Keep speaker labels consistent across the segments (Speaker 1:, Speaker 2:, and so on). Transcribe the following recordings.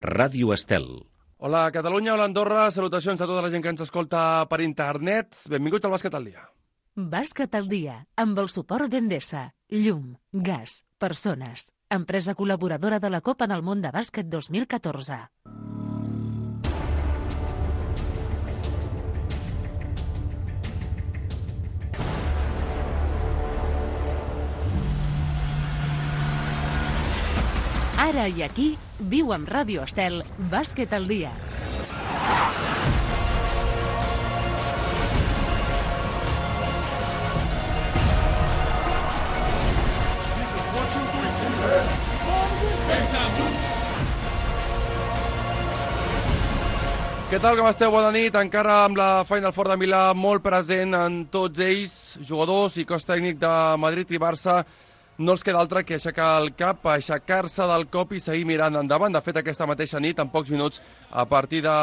Speaker 1: Ràdio Estel.
Speaker 2: Hola Catalunya, hola Andorra, salutacions a tota la gent que ens escolta per internet. Benvinguts al Bàsquet al Dia.
Speaker 3: Bàsquet al Dia, amb el suport d'Endesa, llum, gas, persones. Empresa col·laboradora de la Copa del Món de Bàsquet 2014. Ara i aquí, viu amb Ràdio Estel, Bàsquet al Dia.
Speaker 2: Què tal, com esteu? Bona nit. Encara amb la Final Four de Milà molt present en tots ells, jugadors i cos tècnic de Madrid i Barça. No els queda altre que aixecar el cap, aixecar-se del cop i seguir mirant endavant. De fet, aquesta mateixa nit, en pocs minuts, a partir de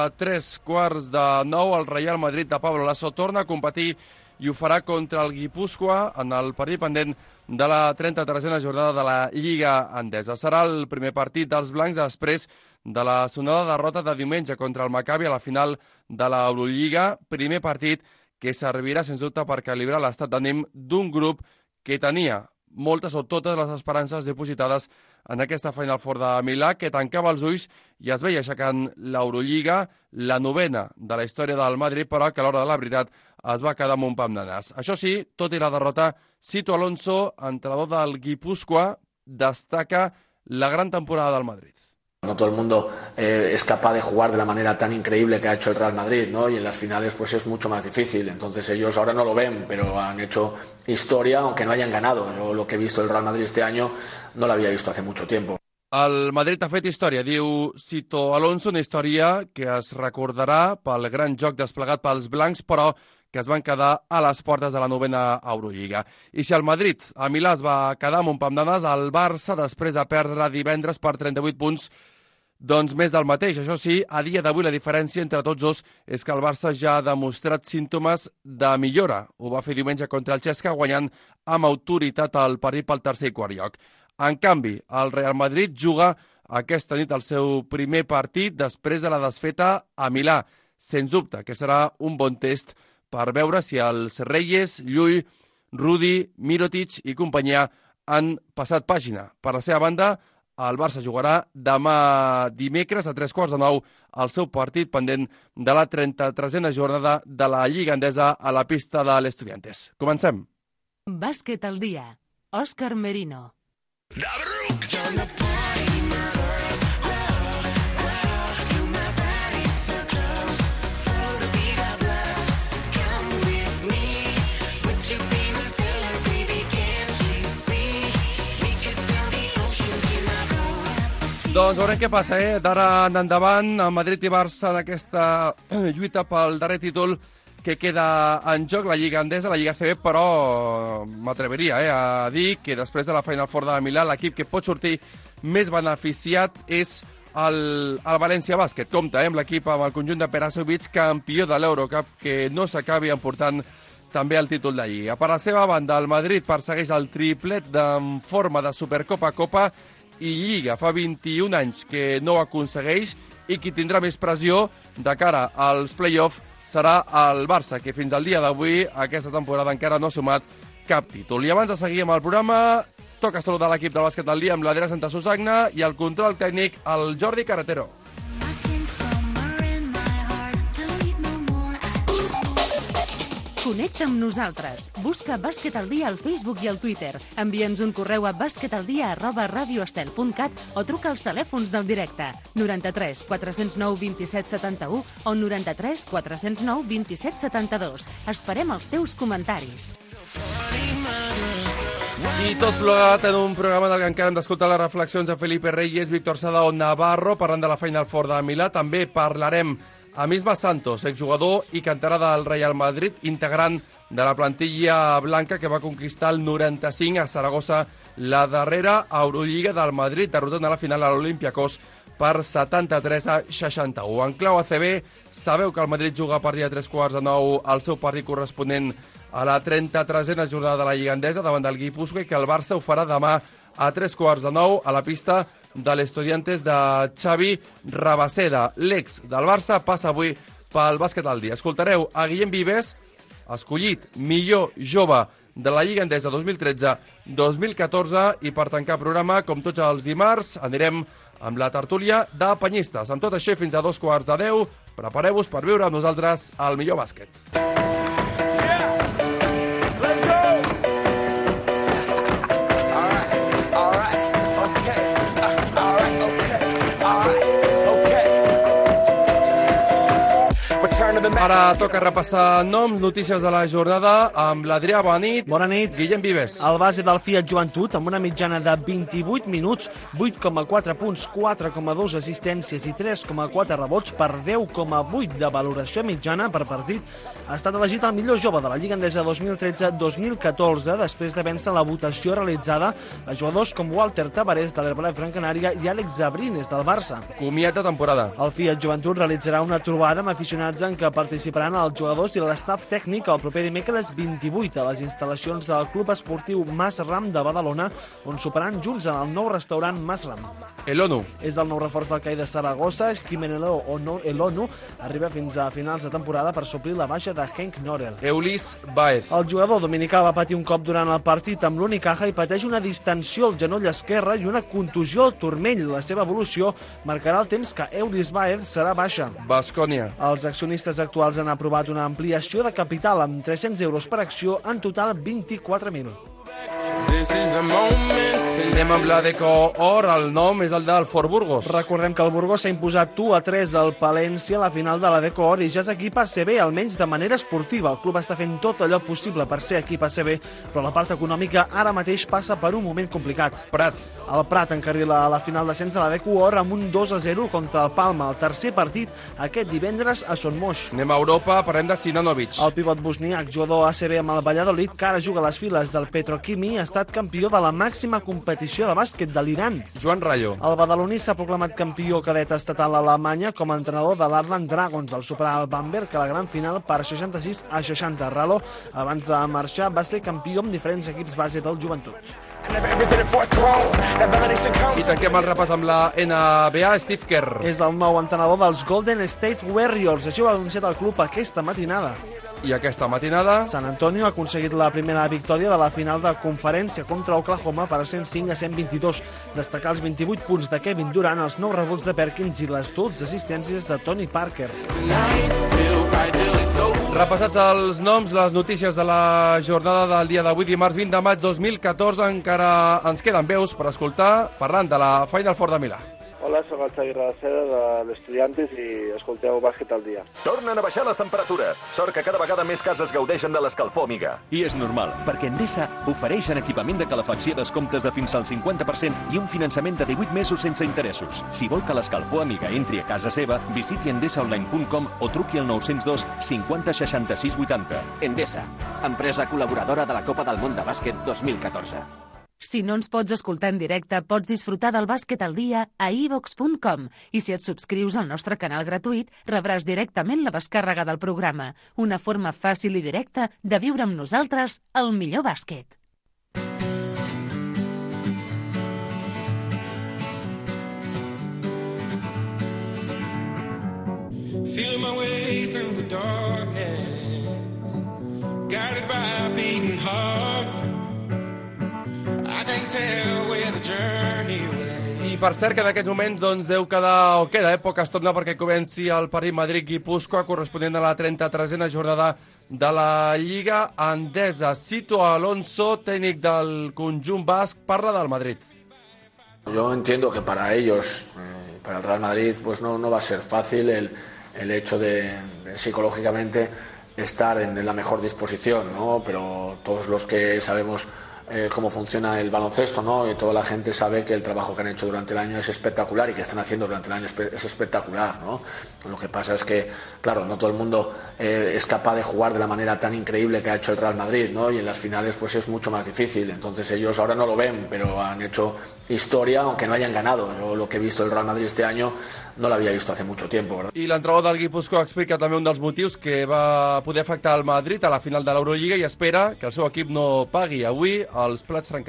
Speaker 2: 8:45, el Real Madrid de Pablo Lasso torna a competir i ho farà contra el Guipúscoa en el partit pendent de la 33a jornada de la Lliga Endesa. Serà el primer partit dels blancs després de la sonada derrota de diumenge contra el Maccabi a la final de l'Eurolliga. Primer partit que servirà, sens dubte, per calibrar l'estat d'ànim d'un grup que tenia moltes o totes les esperances dipositades en aquesta Final Four de Milà, que tancava els ulls i es veia aixecant l'Eurolliga, la novena de la història del Madrid, però que a l'hora de la veritat es va quedar amb un pam de nas. Això sí, tot i la derrota, Sito Alonso, entrenador del Guipúscoa, destaca la gran temporada del Madrid.
Speaker 4: No todo el mundo es capaz de jugar de la manera tan increíble que ha hecho el Real Madrid, ¿no? Y en las finales pues es mucho más difícil. Entonces ellos ahora no lo ven, pero han hecho historia, aunque no hayan ganado. Yo lo que he visto del Real Madrid este año no lo había visto hace mucho tiempo.
Speaker 2: El Madrid ha fet història, diu Sito Alonso, una història que es recordarà pel gran joc desplegat pels blancs, però que es van quedar a les portes de la novena Eurolliga. I si el Madrid a Milà es va quedar amb un pam de nas, el Barça, després de perdre divendres per 38 punts, doncs més del mateix. Això sí, a dia d'avui la diferència entre tots dos és que el Barça ja ha demostrat símptomes de millora. Ho va fer diumenge contra el Xesca, guanyant amb autoritat el partit pel tercer i quart lloc. En canvi, el Real Madrid juga aquesta nit el seu primer partit després de la desfeta a Milà. Sens dubte que serà un bon test per veure si els Reyes, Llull, Rudi, Mirotic i companyia han passat pàgina. Per la seva banda, el Barça jugarà demà dimecres a 8:45 el seu partit pendent de la 33a jornada de la Lliga Endesa a la pista de l'Estudiantes. Comencem.
Speaker 3: Bàsquet al Dia. Òscar Merino.
Speaker 2: Doncs veurem què passa, d'ara en endavant, a Madrid i Barça en aquesta lluita pel darrer títol que queda en joc, la Lliga Endesa, la Lliga CB, però m'atreveria a dir que després de la Final Four de Milà, l'equip que pot sortir més beneficiat és el València Bàsquet. Compte amb l'equip, amb el conjunt de Perasovic, campió de l'Eurocup, que no s'acabi emportant també el títol de Lliga. Per la seva banda, el Madrid persegueix el triplet en forma de Supercopa, Copa i Lliga. Fa 21 anys que no ho aconsegueix i qui tindrà més pressió de cara als play-off serà el Barça, que fins al dia d'avui, aquesta temporada, encara no ha sumat cap títol. I abans de seguir amb el programa, toca saludar l'equip del Bàsquet al Dia amb l'Adrià Santa Susagna i el control tècnic, el Jordi Carretero.
Speaker 3: Connecta amb nosaltres. Busca Bàsquet al Dia al Facebook i al Twitter. Envia'ns un correu a basquetaldia@radioestel.cat o truca als telèfons del directe 93 409 27 71 o 93 409 27 72. Esperem els teus comentaris.
Speaker 2: I tot plegat en un programa en el que encara hem d'escoltar les reflexions de Felipe Reyes, Víctor Sada o Navarro, parlant de la Final Four de Milà. També parlarem amb Isma Santos, exjugador i canterà del Real Madrid, integrant de la plantilla blanca que va conquistar el 95 a Saragossa, la darrera Eurolliga del Madrid, derrotant a la final a l'Olympiacos per 73-61. En clau ACB, sabeu que el Madrid juga a partir de 8:45 el seu partit corresponent a la 33a jornada de la Lliga Endesa davant del Guipúscoa i que el Barça ho farà demà a 8:45 a la pista de l'Estudiantes de Xavi Rabaseda. L'ex del Barça passa avui pel bàsquet al dia. Escoltareu a Guillem Vives, escollit millor jove de la Lliga Endesa 2013-2014, i per tancar programa, com tots els dimarts, anirem amb la tertúlia de penyistes. Amb tot això, fins a 9:15, prepareu-vos per viure amb nosaltres el millor bàsquet. Ara toca repassar noms, notícies de la jornada amb l'Adrià. Bona nit.
Speaker 1: Bona nit.
Speaker 2: Guillem Vives.
Speaker 1: El base del Fiat Joventut, amb una mitjana de 28 minuts, 8,4 punts, 4,2 assistències i 3,4 rebots per 10,8 de valoració mitjana per partit, ha estat elegit el millor jove de la Lliga Endesa 2013-2014 després de vèncer la votació realitzada a jugadors com Walter Tavares de l'Herbalife Gran Canària i Àlex Abrines del Barça.
Speaker 2: Comiat de temporada.
Speaker 1: El Fiat Joventut realitzarà una trobada amb aficionats en què participaran els jugadors i l'estaf tècnic el proper dimecres 28 a les instal·lacions del Club Esportiu Mas Ram de Badalona, on soparan junts en el nou restaurant Mas Ram.
Speaker 2: El ONU.
Speaker 1: És el nou reforç del CAI de Saragossa. Jiménez El ONU arriba fins a finals de temporada per suplir la baixa de Henk Norel.
Speaker 2: Eulis Baez.
Speaker 1: El jugador dominicà va patir un cop durant el partit amb l'Unicaja i pateix una distensió al genoll esquerre i una contusió al turmell. La seva evolució marcarà el temps que Eulis Baez serà baixa.
Speaker 2: Baskonia.
Speaker 1: Els accionistes actuals han aprovat una ampliació de capital amb 300 euros per acció, en total 24.000.
Speaker 2: Anem amb la Deco Or, el nom és el del Fort Burgos.
Speaker 1: Recordem que el Burgos s'ha imposat 1-3 al Palència a la final de la Deco Or i ja és equip ACB, almenys de manera esportiva. El club està fent tot allò possible per ser equip ACB, però la part econòmica ara mateix passa per un moment complicat.
Speaker 2: Prat.
Speaker 1: El Prat encarrila a la final d'ascens de la Deco Or amb un 2-0 contra el Palma, el tercer partit aquest divendres a Son Moix.
Speaker 2: Anem a Europa, parlem de Sinanovic.
Speaker 1: El pivot bosniac, jugador ACB amb el Valladolid, que ara juga a les files del Petroquimi, ha estat campió de la màxima competició de bàsquet de l'Iran.
Speaker 2: Joan Rayo.
Speaker 1: El badaloní s'ha proclamat campió cadet estatal a Alemanya com a entrenador de l'Arland Dragons, al superar el Bamberg a la gran final per 66-60. Ralo, abans de marxar, va ser campió amb diferents equips base del Joventut.
Speaker 2: I tanquem el repàs amb la NBA. Steve Kerr.
Speaker 1: És el nou entrenador dels Golden State Warriors. Així ho ha anunciat el club aquesta matinada.
Speaker 2: I aquesta matinada
Speaker 1: San Antonio ha aconseguit la primera victòria de la final de conferència contra Oklahoma per 105-122. Destacar els 28 punts de Kevin Durant, els 9 rebots de Perkins i les 12 assistències de Tony Parker.
Speaker 2: Repassats els noms, les notícies de la jornada del dia d'avui, dimarts 20 de maig 2014, encara ens queden veus per escoltar parlant de la Final Four de Milà.
Speaker 5: Hola, soc el Xavi Rabaseda de l'Estudiantes i escolteu Bàsquet al dia.
Speaker 6: Tornen a baixar les temperatures. Sort que cada vegada més cases gaudeixen de l'escalfor, amiga.
Speaker 7: I és normal, perquè Endesa ofereix en equipament de calefacció descomptes de fins al 50% i un finançament de 18 mesos sense interessos. Si vol que l'escalfor amiga entri a casa seva, visiti endesaonline.com o truqui al 902 50 66 80.
Speaker 8: Endesa, empresa col·laboradora de la Copa del Món de Bàsquet 2014.
Speaker 3: Si no ens pots escoltar en directe, pots disfrutar del bàsquet al dia a iVox.com i si et subscrius al nostre canal gratuït, rebràs directament la descàrrega del programa. Una forma fàcil i directa de viure amb nosaltres el millor bàsquet.
Speaker 9: Feel my way through the darkness, guided by a beating heart.
Speaker 2: I per cert que en aquests moments deu quedar, o queda poca estona perquè comenci el partit Madrid-Guipúscoa corresponent a la 33a jornada de la Lliga Endesa. Sito Alonso, tècnic del conjunt basc, parla del Madrid.
Speaker 4: Yo entiendo que para ellos, para el Real Madrid, pues no va a ser fácil el hecho de psicológicamente estar en la mejor disposición, ¿no? Pero todos los que sabemos cómo funciona el baloncesto, ¿no? Y toda la gente sabe que el trabajo que han hecho durante el año es espectacular y que están haciendo durante el año es espectacular, ¿no? Lo que pasa es que, claro, no todo el mundo es capaz de jugar de la manera tan increíble que ha hecho el Real Madrid, ¿no? Y en las finales pues es mucho más difícil. Entonces ellos ahora no lo ven, pero han hecho historia, aunque no hayan ganado. Yo lo que he visto del Real Madrid este año no lo había visto hace mucho tiempo, ¿verdad?
Speaker 2: I l'entrenador del Guipúscoa explica també un dels motius que va poder afectar el Madrid a la final de l'Eurolliga i espera que el seu equip no pagui avui els plats trencats.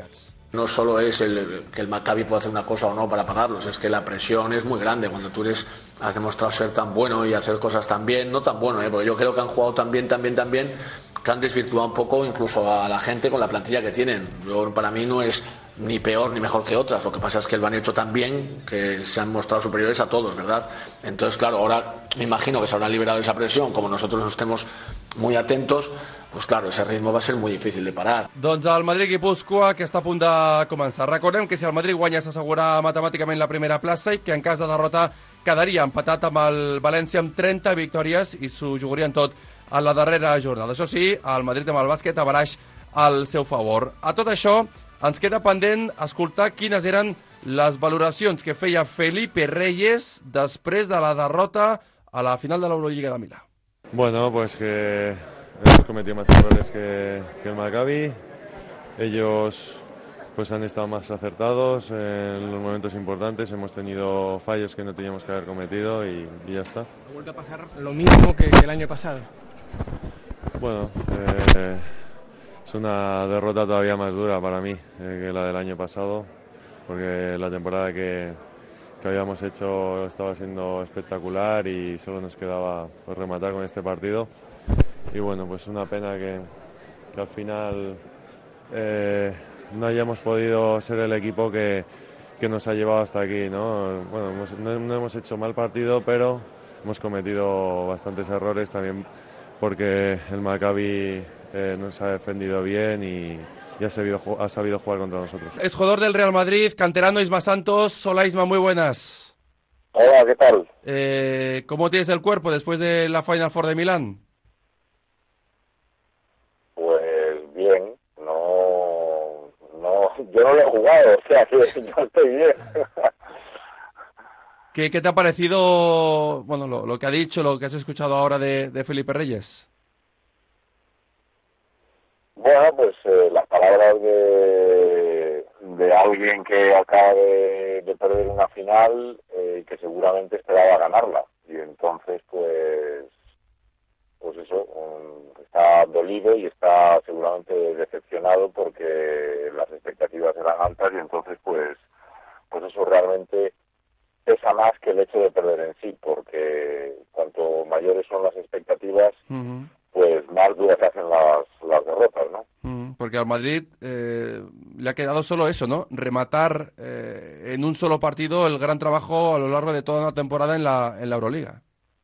Speaker 4: No solo es que el Maccabi pueda hacer una cosa o no para pagarlos, es que la presión es muy grande cuando tú has demostrado ser tan bueno y hacer cosas tan bien, no tan bueno, porque yo creo que han jugado tan bien, que han desvirtuado un poco incluso a la gente con la plantilla que tienen. Para mí no es ni peor ni mejor que otras, lo que pasa es que lo han hecho tan bien que se han mostrado superiores a todos, ¿verdad? Entonces, claro, ahora me imagino que se habrán liberado esa presión, como nosotros estemos muy atentos, pues claro, ese ritmo va a ser muy difícil de parar.
Speaker 2: Doncs el Madrid-Guipúscoa, que està a punt de començar. Recordem que si el Madrid guanya s'assegura matemàticament la primera plaça i que en cas de derrota quedaria empatat amb el València amb 30 victòries i s'ho jugarien tot a la darrera jornada. Això sí, el Madrid amb el bàsquet a baraix al seu favor. A tot això, ens queda pendent escoltar quines eren les valoracions que feia Felipe Reyes després de la derrota a la final de l'Eurolliga de Milà.
Speaker 10: Bueno, pues que hemos cometido más errores que el Maccabi. Ellos pues han estado más acertados en los momentos importantes. Hemos tenido fallos que no teníamos que haber cometido y ya está.
Speaker 11: ¿Ha vuelto a pasar lo mismo que el año pasado?
Speaker 10: Bueno, es una derrota todavía más dura para mí que la del año pasado, porque la temporada que habíamos hecho estaba siendo espectacular y solo nos quedaba pues, rematar con este partido. Y bueno, pues una pena que al final no hayamos podido ser el equipo que nos ha llevado hasta aquí, ¿no? Bueno, no hemos hecho mal partido, pero hemos cometido bastantes errores también porque el Maccabi nos ha defendido bien y ha sabido jugar contra nosotros.
Speaker 2: Es jugador del Real Madrid, canterano Isma Santos. Hola Isma, muy buenas.
Speaker 5: Hola, ¿qué tal?
Speaker 2: ¿Cómo tienes el cuerpo después de la Final Four de Milán?
Speaker 5: Pues bien, yo no lo he jugado, o sea que yo estoy bien.
Speaker 2: ¿Qué te ha parecido, bueno, lo que ha dicho, lo que has escuchado ahora de Felipe Reyes?
Speaker 5: Bueno, pues las palabras de alguien que acaba de perder una final y que seguramente esperaba ganarla. Y entonces, pues eso, está dolido y está seguramente decepcionado porque las expectativas eran altas y entonces, pues eso realmente pesa más que el hecho de perder en sí, porque cuanto mayores son las expectativas, pues más duras se hacen las derrotas, ¿no?
Speaker 2: Porque al Madrid le ha quedado solo eso, ¿no? Rematar en un solo partido el gran trabajo a lo largo de toda una temporada en la Euroliga.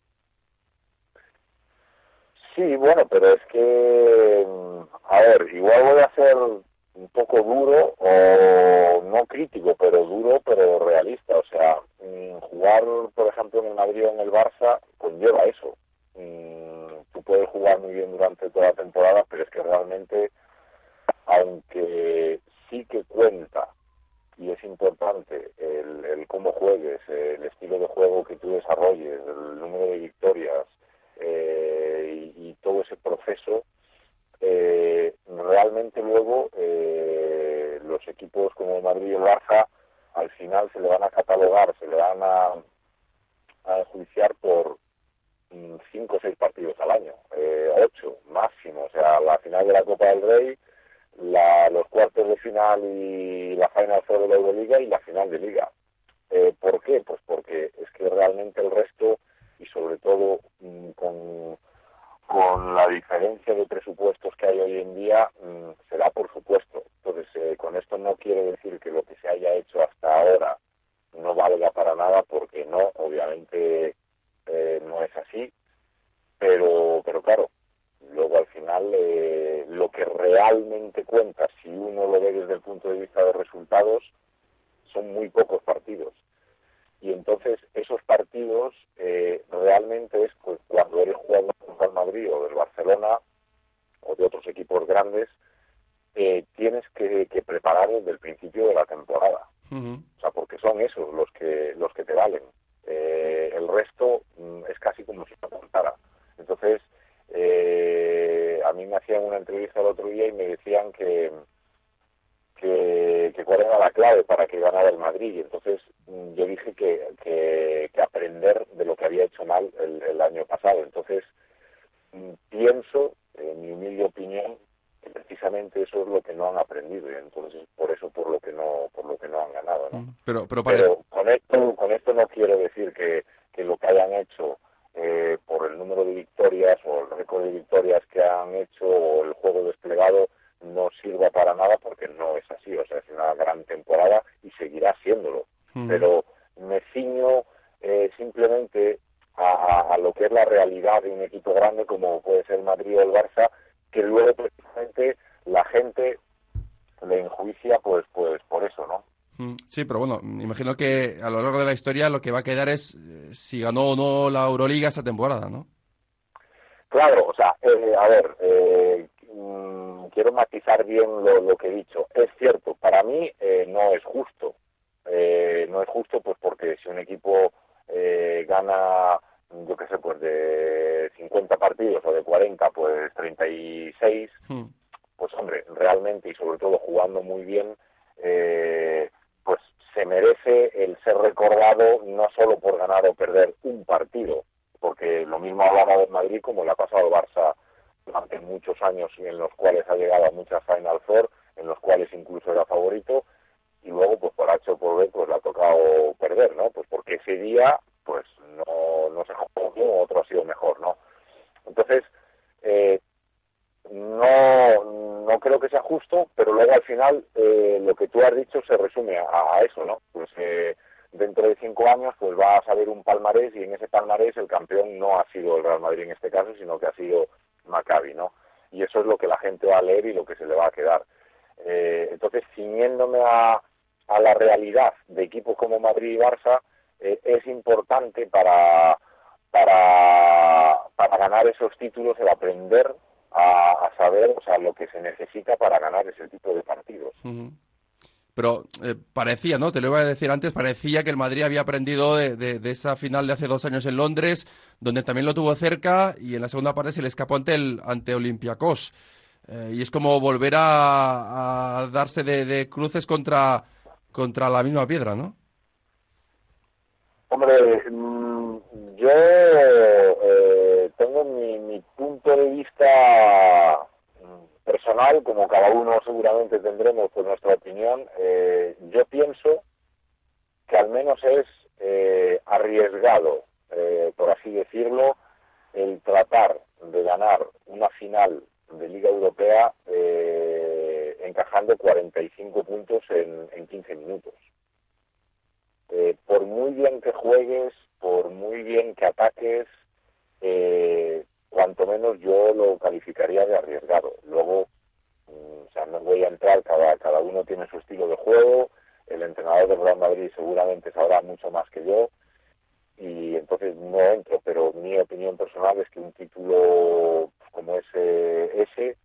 Speaker 5: Sí, bueno, pero es que, a ver, igual voy a ser un poco duro, o no crítico, pero duro, pero realista. O sea, jugar, por ejemplo, en el Madrid o en el Barça conlleva eso. Tú puedes jugar muy bien durante toda la temporada, pero es que realmente, aunque sí que cuenta y es importante el cómo juegues, el estilo de juego que tú desarrolles, el número de victorias y todo ese proceso, realmente luego los equipos como el Madrid y el Barça al final se le van a catalogar, se le van a enjuiciar por 5 o 6 partidos al año, 8 máximo, o sea, la final de la Copa del Rey, los cuartos de final y la Final Four de la Euroliga y la final de Liga. ¿Por qué? Pues porque es que realmente el resto, y sobre todo con la diferencia de presupuestos que hay hoy en día, se da por supuesto. Entonces, con esto no quiero decir que lo que se haya hecho hasta ahora no valga para nada, porque no, obviamente no es así, pero claro, luego al final lo que realmente cuenta, si uno lo ve desde el punto de vista de resultados, son muy pocos partidos. Y entonces esos partidos realmente es pues, cuando eres jugador del Madrid o del Barcelona o de otros equipos grandes, tienes que preparar desde el principio de la temporada. O sea, porque son esos los que te valen. El resto es casi como si no contara. Entonces, a mí me hacían una entrevista el otro día y me decían que cuál era la clave para que ganara el Madrid. Y entonces yo dije que aprender de lo que había hecho mal el año pasado. Entonces, pienso, en mi humilde opinión, que precisamente eso es lo que no han aprendido. Y entonces, por eso, por lo
Speaker 2: Pero
Speaker 5: con esto no quiero decir que lo que hayan hecho por el número de victorias o el récord de victorias que han hecho o el juego desplegado no sirva para nada, porque no es así. O sea, es una gran temporada y seguirá siéndolo. Pero me ciño simplemente a lo que es la realidad de un equipo grande como puede ser el Madrid o el Barça, que luego precisamente la gente le enjuicia pues por eso, ¿no?
Speaker 2: Sí, pero bueno, imagino que a lo largo de la historia lo que va a quedar es si ganó o no la Euroliga esa temporada, ¿no?
Speaker 5: Claro, o sea, a ver, quiero matizar bien lo que he dicho. Es cierto, para mí no es justo. No es justo pues porque si un equipo gana, yo qué sé, pues de 50 partidos o de 40, pues 36, pues hombre, realmente y sobre todo jugando muy bien, pues se merece el ser recordado no solo por ganar o perder un partido, porque lo mismo hablaba del Madrid como le ha pasado al Barça durante muchos años en los cuales ha llegado a muchas Final Four, en los cuales incluso era favorito, y luego pues por H o por B pues le ha tocado perder, ¿no? Pues porque ese día pues no se jugó bien, otro ha sido mejor, ¿no? Entonces, no creo que sea justo, pero luego al final lo que tú has dicho se resume a eso, ¿no? Pues dentro de 5 años pues vas a ver un palmarés y en ese palmarés el campeón no ha sido el Real Madrid en este caso, sino que ha sido Maccabi, ¿no? Y eso es lo que la gente va a leer y lo que se le va a quedar. Entonces, ciñéndome a la realidad de equipos como Madrid y Barça, es importante para ganar esos títulos el aprender a saber, o sea, lo que se necesita para ganar ese tipo de partidos.
Speaker 2: Pero parecía, ¿no? Te lo iba a decir antes, parecía que el Madrid había aprendido de esa final de hace 2 años en Londres, donde también lo tuvo cerca y en la segunda parte se le escapó ante Olympiacos. Y es como volver a darse de cruces contra la misma piedra, ¿no?
Speaker 5: Hombre, yo tengo mi punto de vista personal, como cada uno seguramente tendremos pues nuestra opinión. Yo pienso que al menos es arriesgado, por así decirlo, el tratar de ganar una final de Liga Europea encajando 45 puntos en 15 minutos. Por muy bien que juegues, por muy bien que ataques, cuanto menos yo lo calificaría de arriesgado. Luego, o sea, no voy a entrar, cada uno tiene su estilo de juego, el entrenador del Real Madrid seguramente sabrá mucho más que yo, y entonces no entro, pero mi opinión personal es que un título como ese,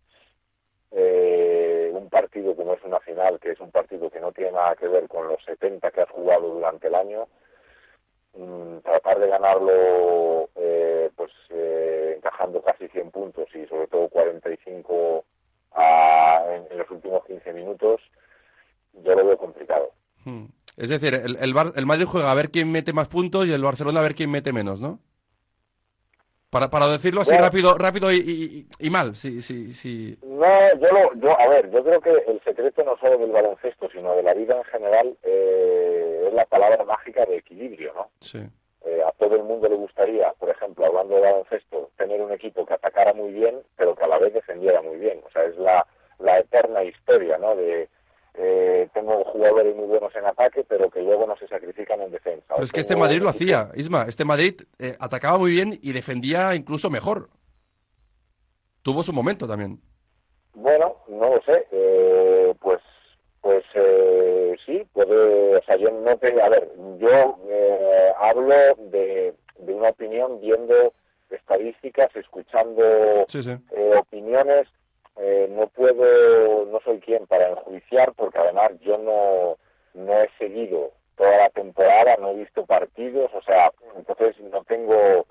Speaker 5: un partido como es una final, que es un partido que no tiene nada que ver con los 70 que has jugado durante el año, tratar de ganarlo encajando casi 100 puntos y sobre todo 45 en los últimos 15 minutos, yo lo veo complicado.
Speaker 2: Es decir, el Madrid juega a ver quién mete más puntos y el Barcelona a ver quién mete menos, ¿no? Para decirlo así, bueno, rápido y mal, sí.
Speaker 5: No, a ver, yo creo que el secreto no solo del baloncesto, sino de la vida en general, es la palabra mágica de equilibrio, ¿no?
Speaker 2: Sí.
Speaker 5: A todo el mundo le gustaría, por ejemplo, hablando de baloncesto, tener un equipo que atacara muy bien, pero que a la vez defendiera muy bien. O sea, es la eterna historia, ¿no? Tengo jugadores muy buenos en ataque, pero que luego no se sacrifican en defensa.
Speaker 2: Pero es que este Madrid lo hacía, Isma. Este Madrid atacaba muy bien y defendía incluso mejor. Tuvo su momento también.
Speaker 5: Bueno, no lo sé. Sí, puede. O sea, yo no tengo. A ver, yo hablo de una opinión viendo estadísticas, escuchando opiniones. No soy quien para enjuiciar, porque además yo no he seguido toda la temporada, no he visto partidos, o sea, entonces no tengo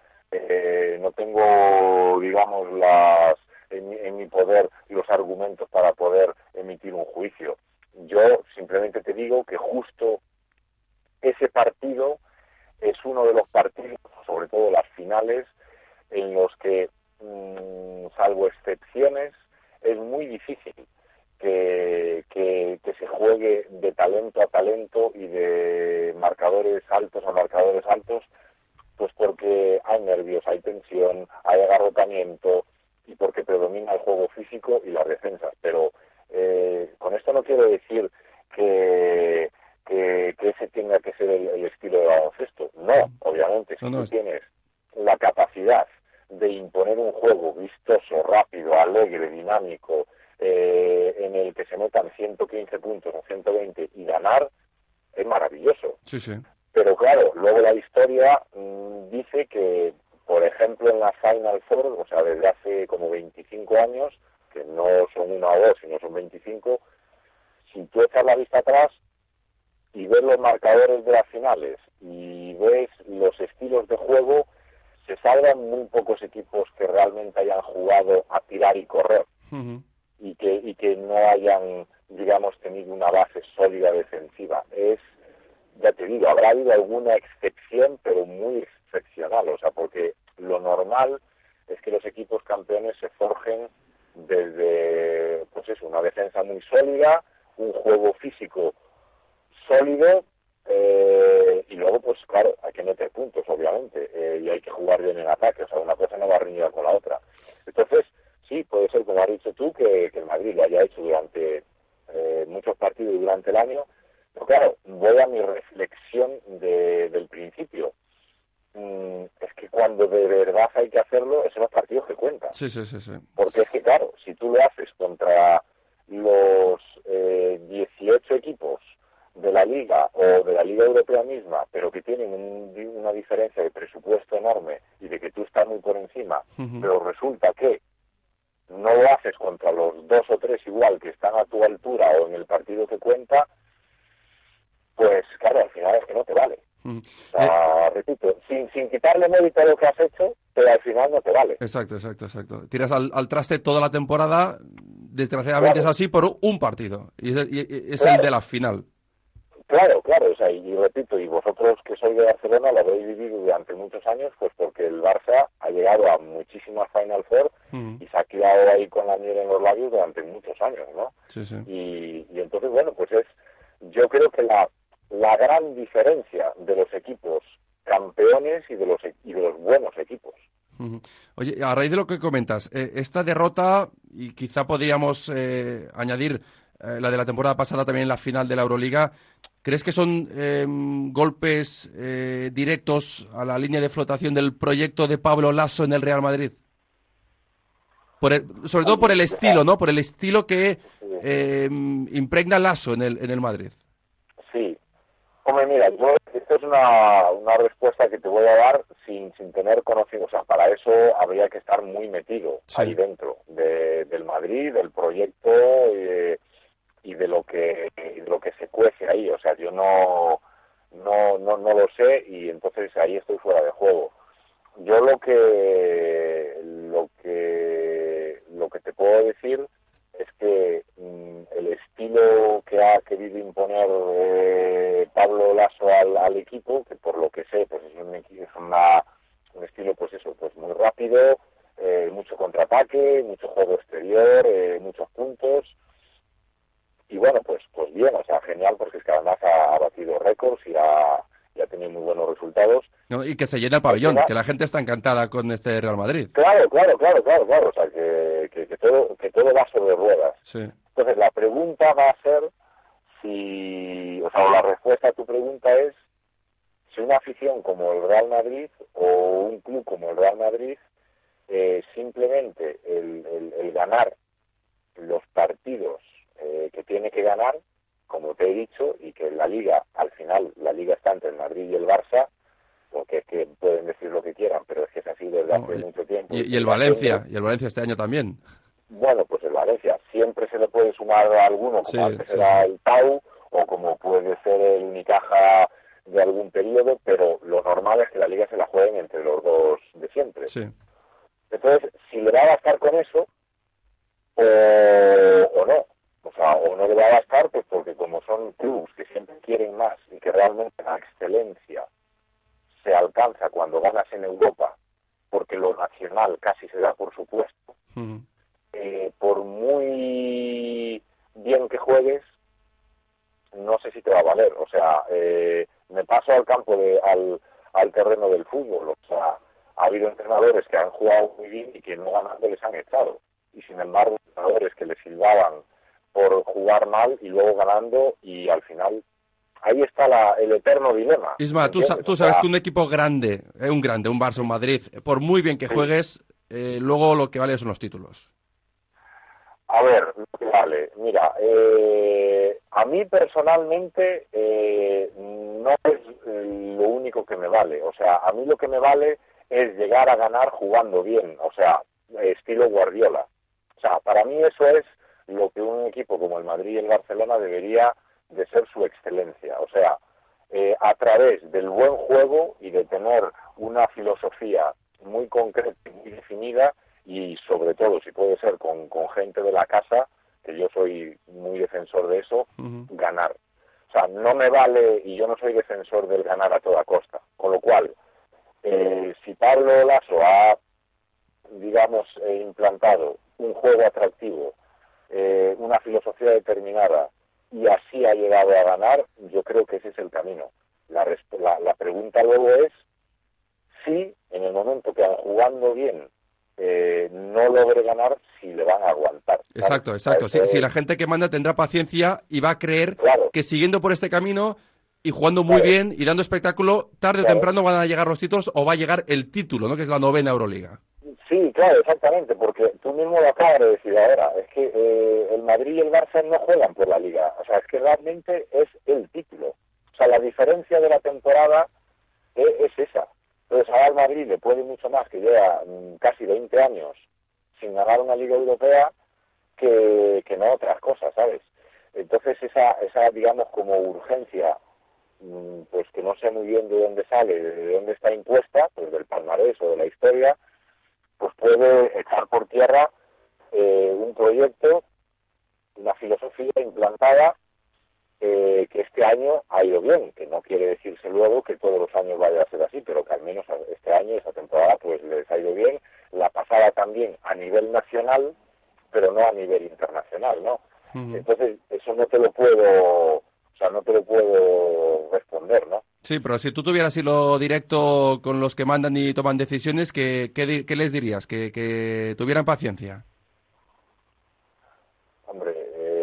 Speaker 5: digamos en mi poder los argumentos para poder emitir un juicio. Yo simplemente te digo que justo ese partido es uno de los partidos, sobre todo las finales, en los que, salvo excepciones, es muy difícil que se juegue de talento a talento y de altos, a marcadores altos, pues porque hay nervios, hay tensión, hay agarrotamiento y porque predomina el juego físico y las defensas. Pero con esto no quiero decir que ese tenga que ser el estilo de baloncesto. No, obviamente, si tú tienes la capacidad de imponer un juego vistoso, rápido, alegre, dinámico, en el que se metan 115 puntos o 120 y ganar, es maravilloso.
Speaker 2: Sí, sí.
Speaker 5: Pero claro, luego la historia dice que, por ejemplo, en la Final Four, o sea, desde hace como 25 años, que no son 1 o 2, sino son 25, si tú echas la vista atrás y ves los marcadores de las finales y ves los estilos de juego, se salvan muy pocos equipos que realmente hayan jugado a tirar y correr.
Speaker 2: Uh-huh.
Speaker 5: y que no hayan, digamos, tenido una base sólida defensiva. Ya te digo, habrá habido alguna excepción, pero muy excepcional, o sea, porque lo normal es que los equipos campeones se forjen desde, pues eso, una defensa muy sólida, un juego físico sólido, y luego, pues claro, hay que meter puntos, obviamente, y hay que jugar bien en ataque, o sea, una cosa no va reñida con la otra. Entonces, sí, puede ser, como has dicho tú, que el Madrid lo haya hecho durante muchos partidos durante el año, pero claro, voy a mi reflexión del principio. Es que cuando de verdad hay que hacerlo, es en los partidos que cuentan.
Speaker 2: Sí, sí, sí, sí.
Speaker 5: Porque es que, claro, si tú lo haces contra los 18 equipos de la Liga o de la Liga Europea misma, pero que tienen una diferencia de presupuesto enorme y de que tú estás muy por encima, pero resulta que no lo haces contra los 2 o 3 igual que están a tu altura o en el partido que cuenta, pues claro, al final es que no te vale. O sea, repito, sin quitarle mérito a lo que has hecho, pero al final no te vale.
Speaker 2: Exacto. Tiras al traste toda la temporada, desgraciadamente es así por un partido, y es el de la final.
Speaker 5: Claro, o sea, y repito, y vosotros que sois de Barcelona lo habéis vivido durante muchos años, pues porque el Barça ha llegado a muchísimas Final Four y se ha quedado ahí con la miel en los labios durante muchos años, ¿no?
Speaker 2: Sí, sí.
Speaker 5: Y entonces, bueno, pues yo creo que la gran diferencia de los equipos campeones y de los buenos equipos.
Speaker 2: Oye, a raíz de lo que comentas, esta derrota, y quizá podríamos añadir la de la temporada pasada también en la final de la Euroliga, ¿crees que son golpes directos a la línea de flotación del proyecto de Pablo Lasso en el Real Madrid? Sobre todo por el estilo, ¿no? Por el estilo que impregna Lasso en el Madrid.
Speaker 5: Sí. Hombre, mira, esta es una respuesta que te voy a dar sin tener conocimiento. O sea, para eso habría que estar muy metido ahí dentro del Madrid, del proyecto y de lo que se cuece ahí. O sea, yo no lo sé y entonces ahí estoy fuera de juego. Yo lo que te puedo decir es que el estilo que ha querido imponer Pablo Lasso al equipo, que por lo que sé, pues es un estilo, pues eso, pues muy rápido, mucho contraataque, mucho juego exterior, muchos puntos, y bueno, pues bien, o sea, genial, porque es que además ha batido récords y ha tenido muy buenos resultados.
Speaker 2: No, y que se llena el pabellón, que la gente está encantada con este Real Madrid.
Speaker 5: Claro, o sea, que todo va sobre ruedas.
Speaker 2: Sí.
Speaker 5: Entonces, la pregunta va a ser la respuesta a tu pregunta es si una afición como el Real Madrid o un club como el Real Madrid, simplemente el ganar los partidos que tiene que ganar, como te he dicho, y que la Liga, al final, la Liga está entre el Madrid y el Barça, porque es que pueden decir lo que quieran, pero es que es así desde hace mucho tiempo.
Speaker 2: Y el Valencia, y el Valencia este año también.
Speaker 5: Bueno, pues el Valencia siempre se le puede sumar a alguno, como antes era el Tau, o como puede ser el Unicaja de algún periodo, pero lo normal es que la Liga se la jueguen entre los dos de siempre.
Speaker 2: Sí.
Speaker 5: Entonces, si le va a bastar con eso, o no. O sea, o no le va a bastar, pues porque como son clubes que siempre quieren más y que realmente la excelencia se alcanza cuando ganas en Europa, porque lo nacional casi se da por supuesto, por muy bien que juegues, no sé si te va a valer. O sea, me paso al campo, al terreno del fútbol. O sea, ha habido entrenadores que han jugado muy bien y que no ganando les han echado. Y sin embargo, entrenadores que les silbaban por jugar mal y luego ganando, y al final ahí está el eterno dilema.
Speaker 2: Isma, tú sabes que un equipo grande, un Barça, un Madrid, por muy bien que juegues, luego lo que vale son los títulos.
Speaker 5: A ver, vale, mira, a mí personalmente no es lo único que me vale. O sea, a mí lo que me vale es llegar a ganar jugando bien, o sea, estilo Guardiola. O sea, para mí eso es lo que un equipo como el Madrid y el Barcelona debería de ser su excelencia. O sea, a través del buen juego y de tener una filosofía muy concreta y muy definida, y sobre todo, si puede ser, con gente de la casa, que yo soy muy defensor de eso, ganar. O sea, no me vale, y yo no soy defensor del ganar a toda costa. Con lo cual, si Pablo Lasso ha, digamos, implantado un juego atractivo, una filosofía determinada, y así ha llegado a ganar, yo creo que ese es el camino. La pregunta luego es si en el momento que van jugando bien no logre ganar, si le van a aguantar.
Speaker 2: Exacto. Si la gente que manda tendrá paciencia y va a creer que siguiendo por este camino y jugando muy bien y dando espectáculo, tarde o temprano van a llegar los títulos, o va a llegar el título, ¿no?, que es la 9ª Euroliga.
Speaker 5: Sí, claro, exactamente, porque tú mismo lo acabas de decir ahora, es que el Madrid y el Barça no juegan por la Liga, o sea, es que realmente es el título. O sea, la diferencia de la temporada es esa. Entonces, ahora al Madrid le puede mucho más, que lleva casi 20 años sin ganar una Liga Europea, que no otras cosas, ¿sabes? Entonces, esa digamos, como urgencia, pues que no sé muy bien de dónde sale, de dónde está impuesta, pues del palmarés o de la historia, pues puede echar por tierra un proyecto, una filosofía implantada, que este año ha ido bien, que no quiere decirse luego que todos los años vaya a ser así, pero que al menos este año, esta temporada, pues les ha ido bien. La pasada también a nivel nacional, pero no a nivel internacional, ¿no? Entonces, eso no te lo puedo responder, ¿no?
Speaker 2: Sí, pero si tú tuvieras hilo directo con los que mandan y toman decisiones, ¿qué les dirías? ¿Que tuvieran paciencia?
Speaker 5: Hombre,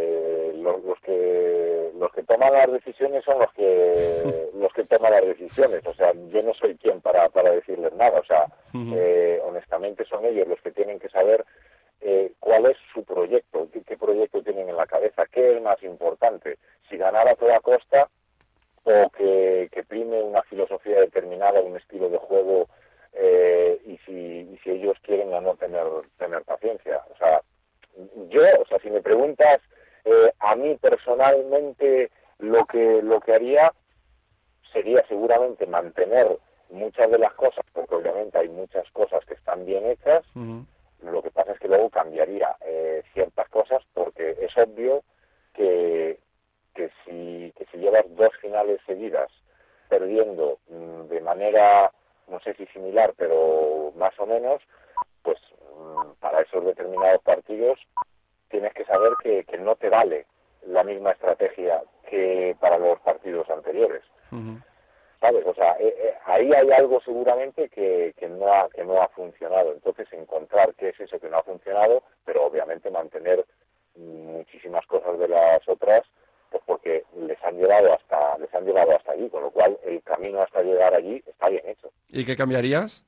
Speaker 5: los que toman las decisiones son los que toman las decisiones. O sea, yo no soy quien para decirles nada. O sea, honestamente son ellos los que tienen que saber cuál es su proyecto, qué proyecto tienen en la cabeza, qué es más importante, si ganar a toda costa o que prime una filosofía determinada, un estilo de juego, y si ellos quieren o no tener paciencia. O sea, si me preguntas a mí personalmente lo que haría sería seguramente mantener muchas de las cosas, porque obviamente hay muchas cosas que están bien hechas. Lo que pasa es que luego cambiaría ciertas cosas, porque es obvio que si llevas 2 finales seguidas perdiendo de manera, no sé si similar, pero más o menos, pues para esos determinados partidos tienes que saber que no te vale la misma estrategia que para los partidos anteriores. ¿Sabes? O sea, ahí hay algo seguramente que no ha funcionado. Entonces, encontrar qué es eso que no ha funcionado, pero obviamente mantener muchísimas cosas de las otras, pues porque les han llevado hasta allí, con lo cual el camino hasta llegar allí está bien hecho.
Speaker 2: ¿Y qué cambiarías?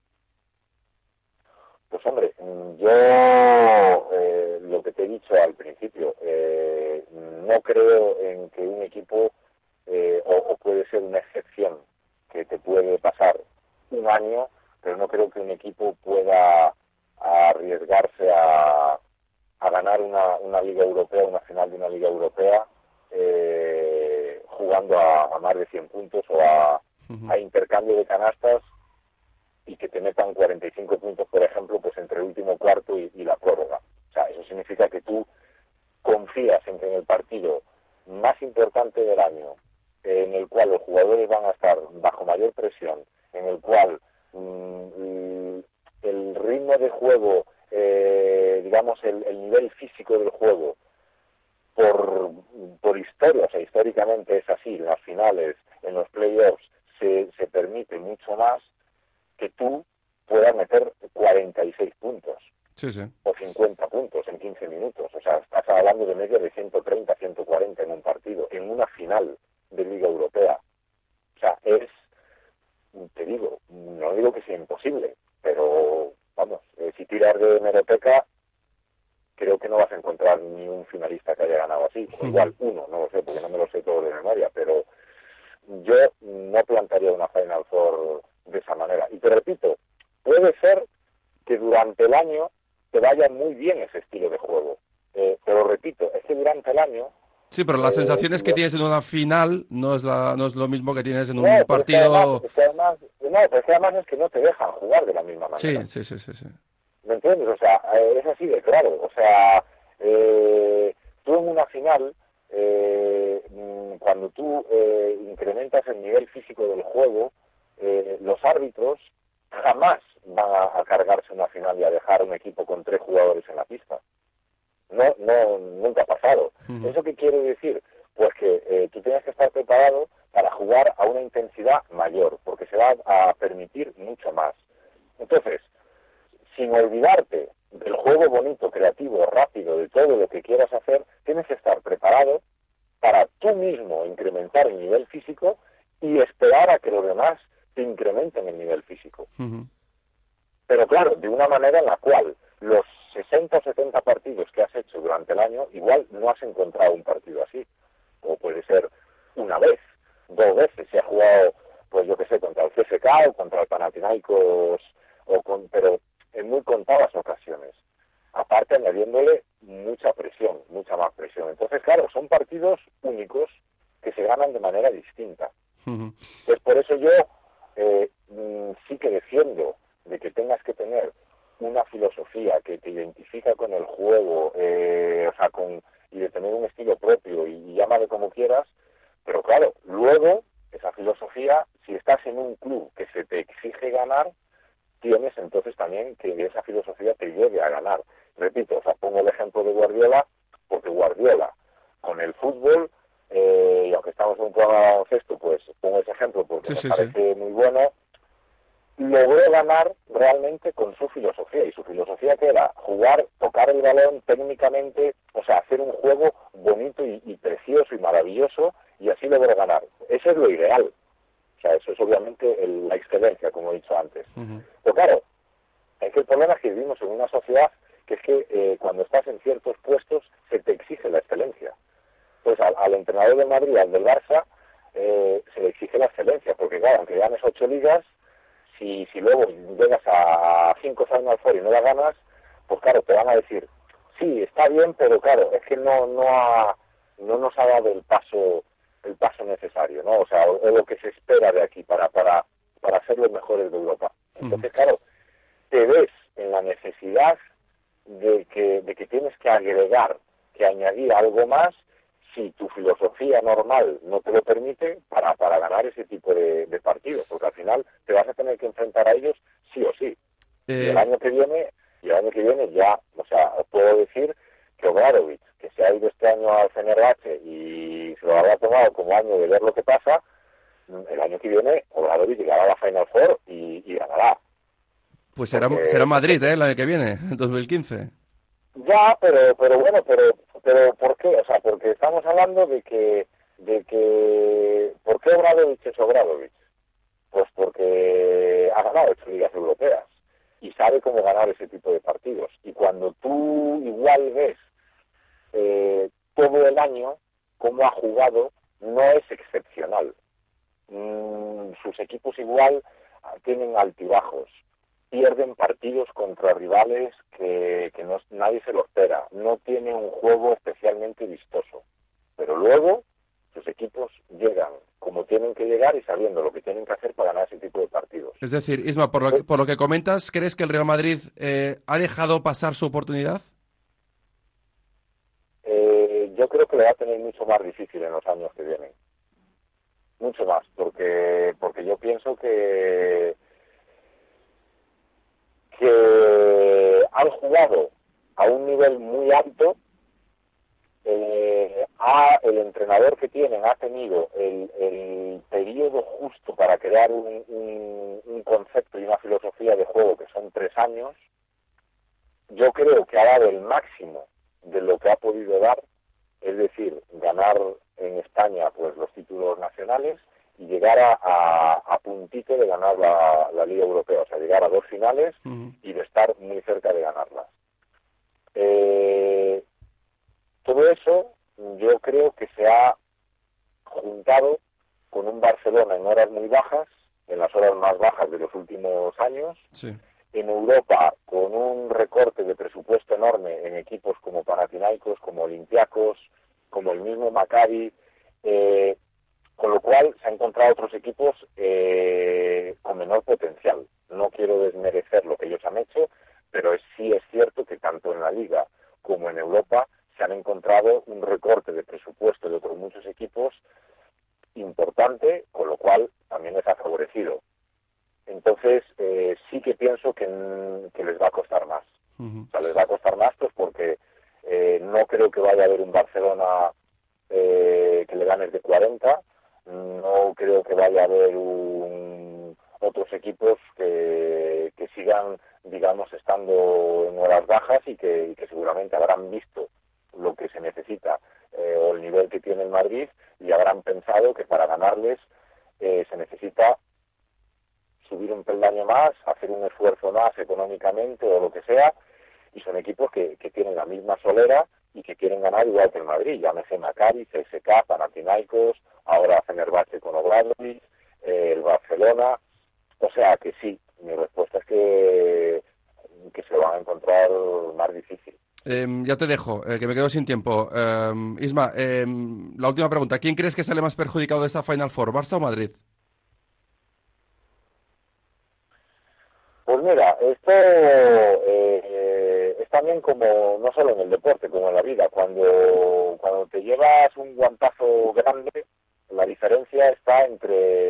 Speaker 5: Pues hombre, yo lo que te he dicho al principio, no creo en que un equipo, o puede ser una excepción, que te puede pasar un año, pero no creo que un equipo pueda arriesgarse a ganar una Liga Europea, una final de una Liga Europea, jugando a más de 100 puntos o a intercambio de canastas, y que te metan 45 puntos, por ejemplo, pues entre el último cuarto y la prórroga. O sea, eso significa que tú confías en que en el partido más importante del año, en el cual los jugadores van a estar bajo mayor presión, en el cual el ritmo de juego, digamos, el nivel físico del juego, por historia, o sea, históricamente es así, en las finales en los playoffs se permite mucho más que tú puedas meter 46 puntos
Speaker 2: Sí.
Speaker 5: o 50 puntos en 15 minutos. O sea, estás hablando de media de 130, 140 en un partido, en una final de Liga Europea. O sea, te digo, no digo que sea imposible, pero vamos, si tiras de hemeroteca, creo que no vas a encontrar ni un finalista que haya ganado así, o igual uno, no lo sé, porque no me lo sé todo de memoria, pero yo no plantearía una Final Four de esa manera. Y te repito, puede ser que durante el año te vaya muy bien ese estilo de juego. Pero repito, es que durante el año...
Speaker 2: Sí, pero las sensaciones que tienes en una final no es lo mismo que tienes en un
Speaker 5: pero
Speaker 2: partido...
Speaker 5: es que además es que no te dejan jugar de la misma manera.
Speaker 2: Sí.
Speaker 5: ¿Me entiendes? O sea, es así de claro. O sea, tú en una final, cuando tú incrementas el nivel físico del juego, los árbitros jamás van a cargarse una final y a dejar un equipo con 3 jugadores en la pista. Nunca ha pasado. ¿Eso qué quiere decir? Pues que tú tienes que estar preparado para jugar a una intensidad mayor, porque se va a permitir mucho más. Entonces, sin olvidarte del juego bonito, creativo, rápido, de todo lo que quieras hacer, tienes que estar preparado para tú mismo incrementar el nivel físico y esperar a que los demás te incrementen el nivel físico. Pero claro, de una manera en la cual los 60 o 70 partidos que has hecho durante el año, igual no has encontrado un partido así. O puede ser una vez, 2 veces. Se ha jugado, pues yo que sé, contra el CSKA o contra el Panathinaikos, pero en muy contadas ocasiones. Aparte añadiéndole mucha presión, mucha más presión. Entonces, claro, son partidos únicos que se ganan de manera distinta. Pues por eso yo sí que defiendo de que tengas que tener una filosofía que te identifica con el juego, y de tener un estilo propio, y llámale como quieras, pero claro, luego, esa filosofía, si estás en un club que se te exige ganar, tienes entonces también que esa filosofía te lleve a ganar. Repito, pongo el ejemplo de Guardiola, porque Guardiola, con el fútbol, y aunque estamos en un programa de baloncesto, pues pongo ese ejemplo porque me parece muy bueno, logró ganar realmente con su filosofía, y su filosofía que era jugar, tocar el balón técnicamente, o sea, hacer un juego bonito y precioso y maravilloso, y así logró ganar. Eso es lo ideal. O sea, eso es obviamente la excelencia, como he dicho antes. Pero claro, es que el problema es que vivimos en una sociedad que es que cuando estás en ciertos puestos se te exige la excelencia. Pues al entrenador del Madrid, al del Barça, se le exige la excelencia, porque claro, aunque ganes 8 ligas, si luego llegas a 5 Final Four y no la ganas, pues claro, te van a decir, sí, está bien, pero claro, es que no nos ha dado el paso necesario, ¿no? O sea, o lo que se espera de aquí para ser los mejores de Europa. Entonces, claro, te ves en la necesidad de que tienes que agregar, que añadir algo más, si tu filosofía normal no te lo permite, para ganar ese tipo de partidos, porque al final te vas a tener que enfrentar a ellos sí o sí. Y el año que viene ya, o sea, os puedo decir que Obradovic, que se ha ido este año al Fenerbahce y se lo habrá tomado como año de ver lo que pasa, el año que viene Obradovic llegará a la Final Four y ganará.
Speaker 2: Pues será Madrid, el año que viene, en 2015.
Speaker 5: Ya, pero bueno, pero ¿por qué? O sea, porque estamos hablando de que ¿por qué Obradovic es Obradovic? Pues porque ha ganado 8 ligas europeas y sabe cómo ganar ese tipo de partidos. Y cuando tú igual ves todo el año cómo ha jugado, no es excepcional. Sus equipos igual tienen altibajos. Pierden partidos contra rivales que nadie se lo espera. No tiene un juego especialmente vistoso. Pero luego sus equipos llegan como tienen que llegar y sabiendo lo que tienen que hacer para ganar ese tipo de partidos.
Speaker 2: Es decir, Isma, por lo que comentas, ¿crees que el Real Madrid ha dejado pasar su oportunidad?
Speaker 5: Yo creo que le va a tener mucho más difícil en los años que vienen. Mucho más, porque yo pienso que han jugado a un nivel muy alto, el entrenador que tienen ha tenido el periodo justo para crear un concepto y una filosofía de juego que son 3 años. Yo creo que ha dado el máximo de lo que ha podido dar, es decir, ganar en España pues los títulos nacionales y llegar a puntito de ganar la Liga Europea, o sea, llegar a 2 finales y de estar muy cerca de ganarlas. Todo eso yo creo que se ha juntado con un Barcelona en horas muy bajas, en las horas más bajas de los últimos años, en Europa con un recorte de presupuesto enorme en equipos como Panathinaikos, como Olympiacos, como el mismo Maccabi, con lo cual se han encontrado otros equipos con menor potencial. No quiero desmerecer lo que ellos han hecho, pero sí es cierto que tanto en la Liga como en Europa se han encontrado un recorte de presupuesto de otros muchos equipos importante, con lo cual también les ha favorecido. Entonces, sí que pienso que les va a costar más. O sea, les va a costar más pues porque no creo que vaya a haber un Barcelona que le ganes de 40, no creo que vaya a haber otros equipos que sigan, digamos, estando en horas bajas y que seguramente habrán visto lo que se necesita o el nivel que tiene el Madrid y habrán pensado que para ganarles se necesita subir un peldaño más, hacer un esfuerzo más económicamente o lo que sea, y son equipos que tienen la misma solera y que quieren ganar igual que el Madrid, llámese Maccabi, CSKA, Panathinaikos, ahora Fenerbahce con Obradovic, el Barcelona, o sea que sí, mi respuesta es que se lo van a encontrar más difícil.
Speaker 2: Ya te dejo, que me quedo sin tiempo. Isma, la última pregunta. ¿Quién crees que sale más perjudicado de esta Final Four, Barça o Madrid?
Speaker 5: Pues mira, esto es también como, no solo en el deporte, como en la vida. Cuando te llevas un guantazo grande, la diferencia está en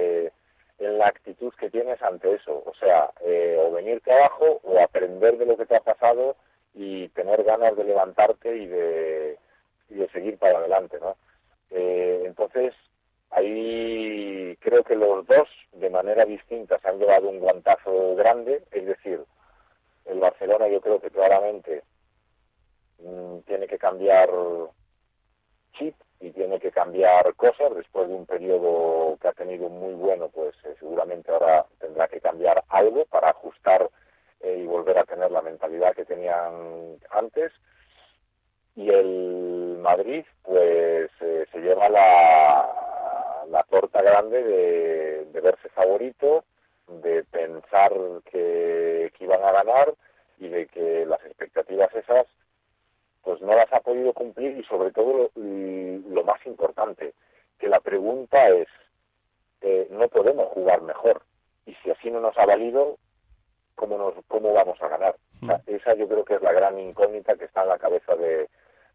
Speaker 5: la actitud que tienes ante eso. O sea, o venirte abajo o aprender de lo que te ha pasado y tener ganas de levantarte y de seguir para adelante, ¿no? Entonces, ahí creo que los dos, de manera distinta, se han llevado un guantazo grande. Es decir, el Barcelona yo creo que claramente tiene que cambiar chip y tiene que cambiar cosas. Después de un periodo que ha tenido muy bueno, pues seguramente ahora tendrá que cambiar algo para ajustar y volver a tener la mentalidad que tenían antes. Y el Madrid pues se lleva la torta grande de verse favorito, de pensar que iban a ganar y de que las expectativas esas pues no las ha podido cumplir, y sobre todo lo más importante, que la pregunta es no podemos jugar mejor, y si así no nos ha valido, ¿cómo vamos a ganar? O sea, esa yo creo que es la gran incógnita que está en la cabeza de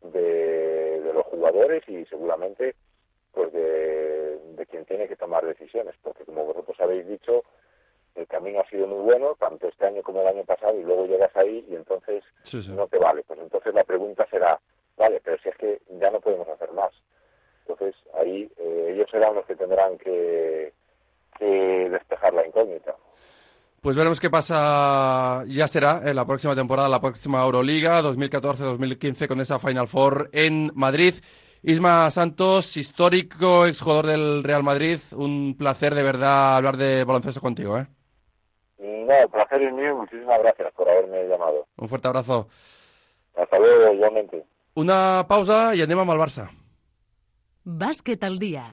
Speaker 5: los jugadores y seguramente pues de quien tiene que tomar decisiones, porque como vosotros habéis dicho, el camino ha sido muy bueno, tanto este año como el año pasado, y luego llegas ahí y entonces no te vale. Pues entonces la pregunta será, vale, pero si es que ya no podemos hacer más. Entonces ahí ellos serán los que tendrán que despejar la incógnita.
Speaker 2: Pues veremos qué pasa, ya será en la próxima temporada, la próxima Euroliga 2014-2015 con esa Final Four en Madrid. Isma Santos, histórico exjugador del Real Madrid, un placer de verdad hablar de baloncesto contigo, ¿eh?
Speaker 5: No, el placer es mío, muchísimas gracias por haberme llamado.
Speaker 2: Un fuerte abrazo.
Speaker 5: Hasta luego, igualmente.
Speaker 2: Una pausa i anem amb el Barça.
Speaker 3: Bàsquet al dia.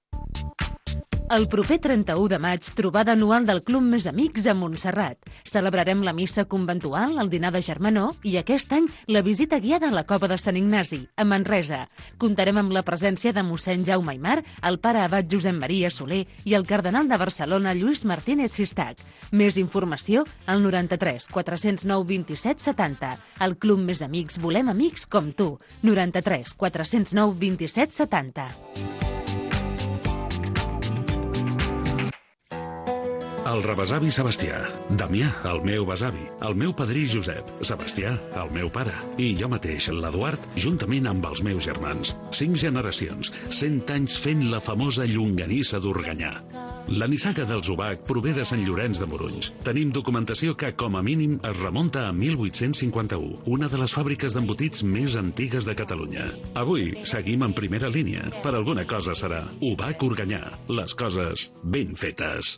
Speaker 3: El proper 31 de maig, trobada anual del Club Més Amics a Montserrat. Celebrarem la missa conventual, el dinar de germanor i aquest any la visita guiada a la Cova de Sant Ignasi, a Manresa. Comptarem amb la presència de mossèn Jaume Aymar, el pare abat Josep Maria Soler i el cardenal de Barcelona Lluís Martínez Sistac. Més informació al 93 409 27 70. Al Club Més Amics volem amics com tu. 93 409 27 70.
Speaker 12: el rebesavi Sebastià, Damià, el meu besavi, el meu padrí Josep, Sebastià, el meu pare, i jo mateix, l'Eduard, juntament amb els meus germans. 5 generacions, 100 anys fent la famosa llonganissa d'Organyà. La nissaga dels Ubac prové de Sant Llorenç de Morunys. Tenim documentació que, com a mínim, es remunta a 1851, una de les fàbriques d'embotits més antigues de Catalunya. Avui seguim en primera línia. Per alguna cosa serà Ubac Organyà. Les coses ben fetes.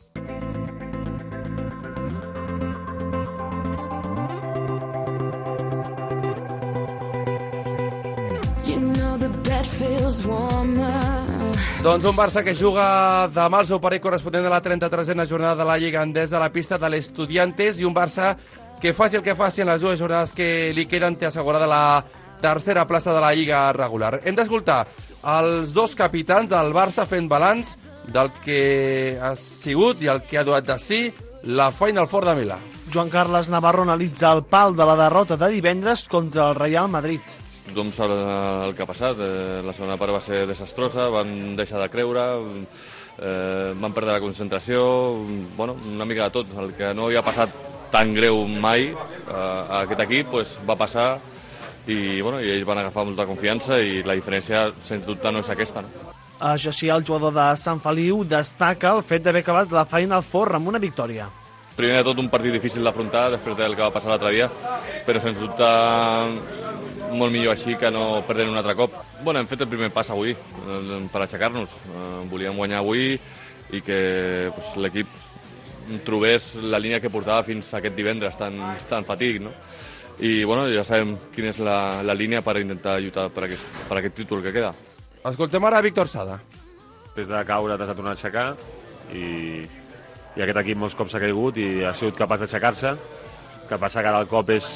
Speaker 2: Doncs un Barça que juga demà el seu parell corresponent a la 33a jornada de la Lliga Endesa a la pista de l'Estudiantes, i un Barça que faci el que faci en les dues jornades que li queden té assegurada la tercera plaça de la Lliga regular. Hem d'escoltar els dos capitans del Barça fent balanç del que ha sigut i el que ha duat de si la Final Four de Milà.
Speaker 1: Joan Carles Navarro analitza el pal de la derrota de divendres contra el Real Madrid.
Speaker 13: Tothom sap el que ha passat. La segona part va ser desastrosa, van deixar de creure, van perdre la concentració, bueno, una mica de tot. El que no havia passat tan greu mai a aquest equip va passar i ells van agafar molta confiança i la diferència, sens dubte, no és aquesta.
Speaker 1: A Jacià, el jugador de Sant Feliu, destaca el fet d'haver acabat la Final Four amb una victòria.
Speaker 13: Primer de tot, un partit difícil d'afrontar després del que va passar l'altre dia, però sens dubte molt millor així que no perdent un altre cop. Hem fet el primer pas avui per aixecar-nos. Volíem guanyar avui i que l'equip trobés la línia que portava fins a aquest divendres tan fatídic, no? I ja sabem quina és la línia per intentar lluitar per aquest títol que queda.
Speaker 2: Escoltem ara Víctor Sada.
Speaker 10: Després de caure t'has de tornar a aixecar i aquest equip molts cops s'ha caigut i ha sigut capaç d'aixecar-se. El que passa que ara el cop és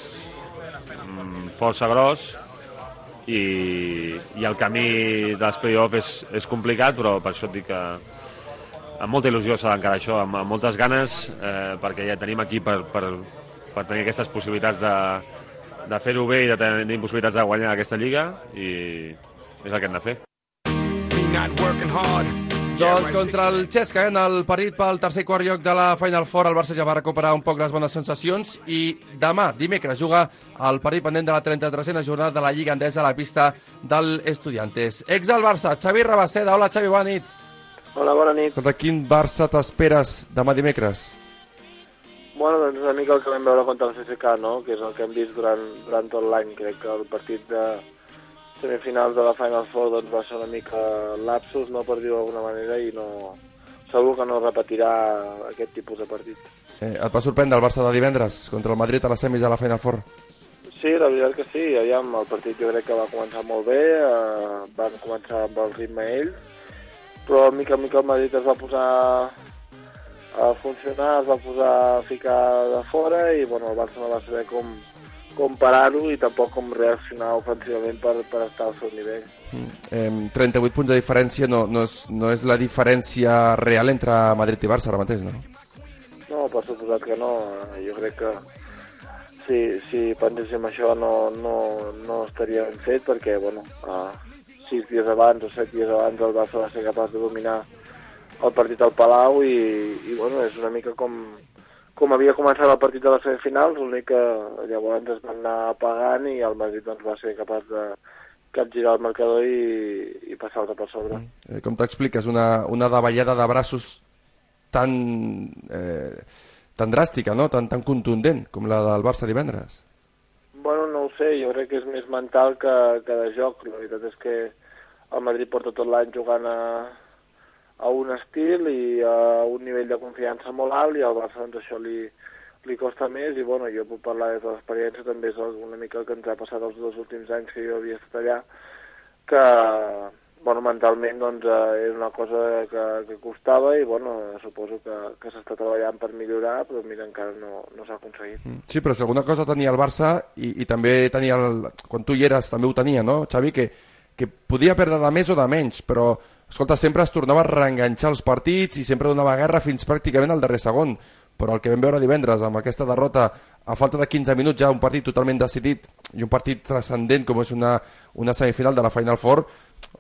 Speaker 10: força gros i el camí dels play-offs és complicat, però per això et dic que amb molta il·lusió s'ha d'encarar això, amb moltes ganes, perquè ja tenim aquí per tenir aquestes possibilitats de fer-ho bé i de tenir possibilitats de guanyar aquesta lliga, i és el que hem de fer.
Speaker 2: Doncs contra el Xesca, en el partit pel tercer i quart lloc de la Final Four, el Barça ja va recuperar un poc les bones sensacions i demà, dimecres, juga el partit pendent de la 33a jornada de la Lliga Endesa a la pista del Estudiantes. Ex del Barça, Xavi Rabaseda. Hola, Xavi, bona nit.
Speaker 14: Hola, bona nit.
Speaker 2: Escolta, quin Barça t'esperes demà dimecres?
Speaker 14: Doncs una mica el que vam veure contra el CSKA, no? Que és el que hem vist durant tot l'any. Crec que el partit de semifinals de la Final Four va ser una mica lapsus, no, per dir-ho d'alguna manera, i segur que no repetirà aquest tipus de partit.
Speaker 2: Et va sorprendre el Barça de divendres contra el Madrid a les semis de la Final Four?
Speaker 14: Sí, la veritat que sí. Aviam, el partit jo crec que va començar molt bé, van començar amb el ritme ells, però mica en mica el Madrid es va posar a funcionar, es va posar a ficar de fora i el Barça no va saber com parar-ho i tampoc com reaccionar ofensivament per estar al seu nivell.
Speaker 2: 38 punts de diferència no és la diferència real entre Madrid i Barça ara mateix, no?
Speaker 14: No, per suposat que no. Jo crec que si penséssim això no estaria ben fet, perquè 6 dies abans o 7 dies abans el Barça va ser capaç de dominar el partit al Palau i és una mica com havia començat el partit de les semifinals, l'únic que llavors es van anar apagant i el Madrid va ser capaç de capgirar el marcador i passar-se per sobre.
Speaker 2: Com t'expliques una davallada de braços tan dràstica, no? tan contundent com la del Barça divendres?
Speaker 14: No ho sé, jo crec que és més mental que de joc. La veritat és que el Madrid porta tot l'any jugant a un estil i a un nivell de confiança molt alt, i al Barça això li costa més, i jo puc parlar des de l'experiència, també és una mica el que ens ha passat els 2 últims anys que jo havia estat allà, que mentalment és una cosa que costava i suposo que s'està treballant per millorar, però mira, encara no s'ha aconseguit.
Speaker 2: Sí, però si alguna cosa tenia el Barça i també tenia, quan tu hi eres també ho tenia, no, Xavi, que podia perdre de més o de menys, però escolta, sempre es tornava a reenganxar els partits i sempre donava guerra fins pràcticament al darrer segon, però el que vam veure divendres amb aquesta derrota a falta de 15 minuts, ja un partit totalment decidit i un partit transcendent com és una semifinal de la Final Four,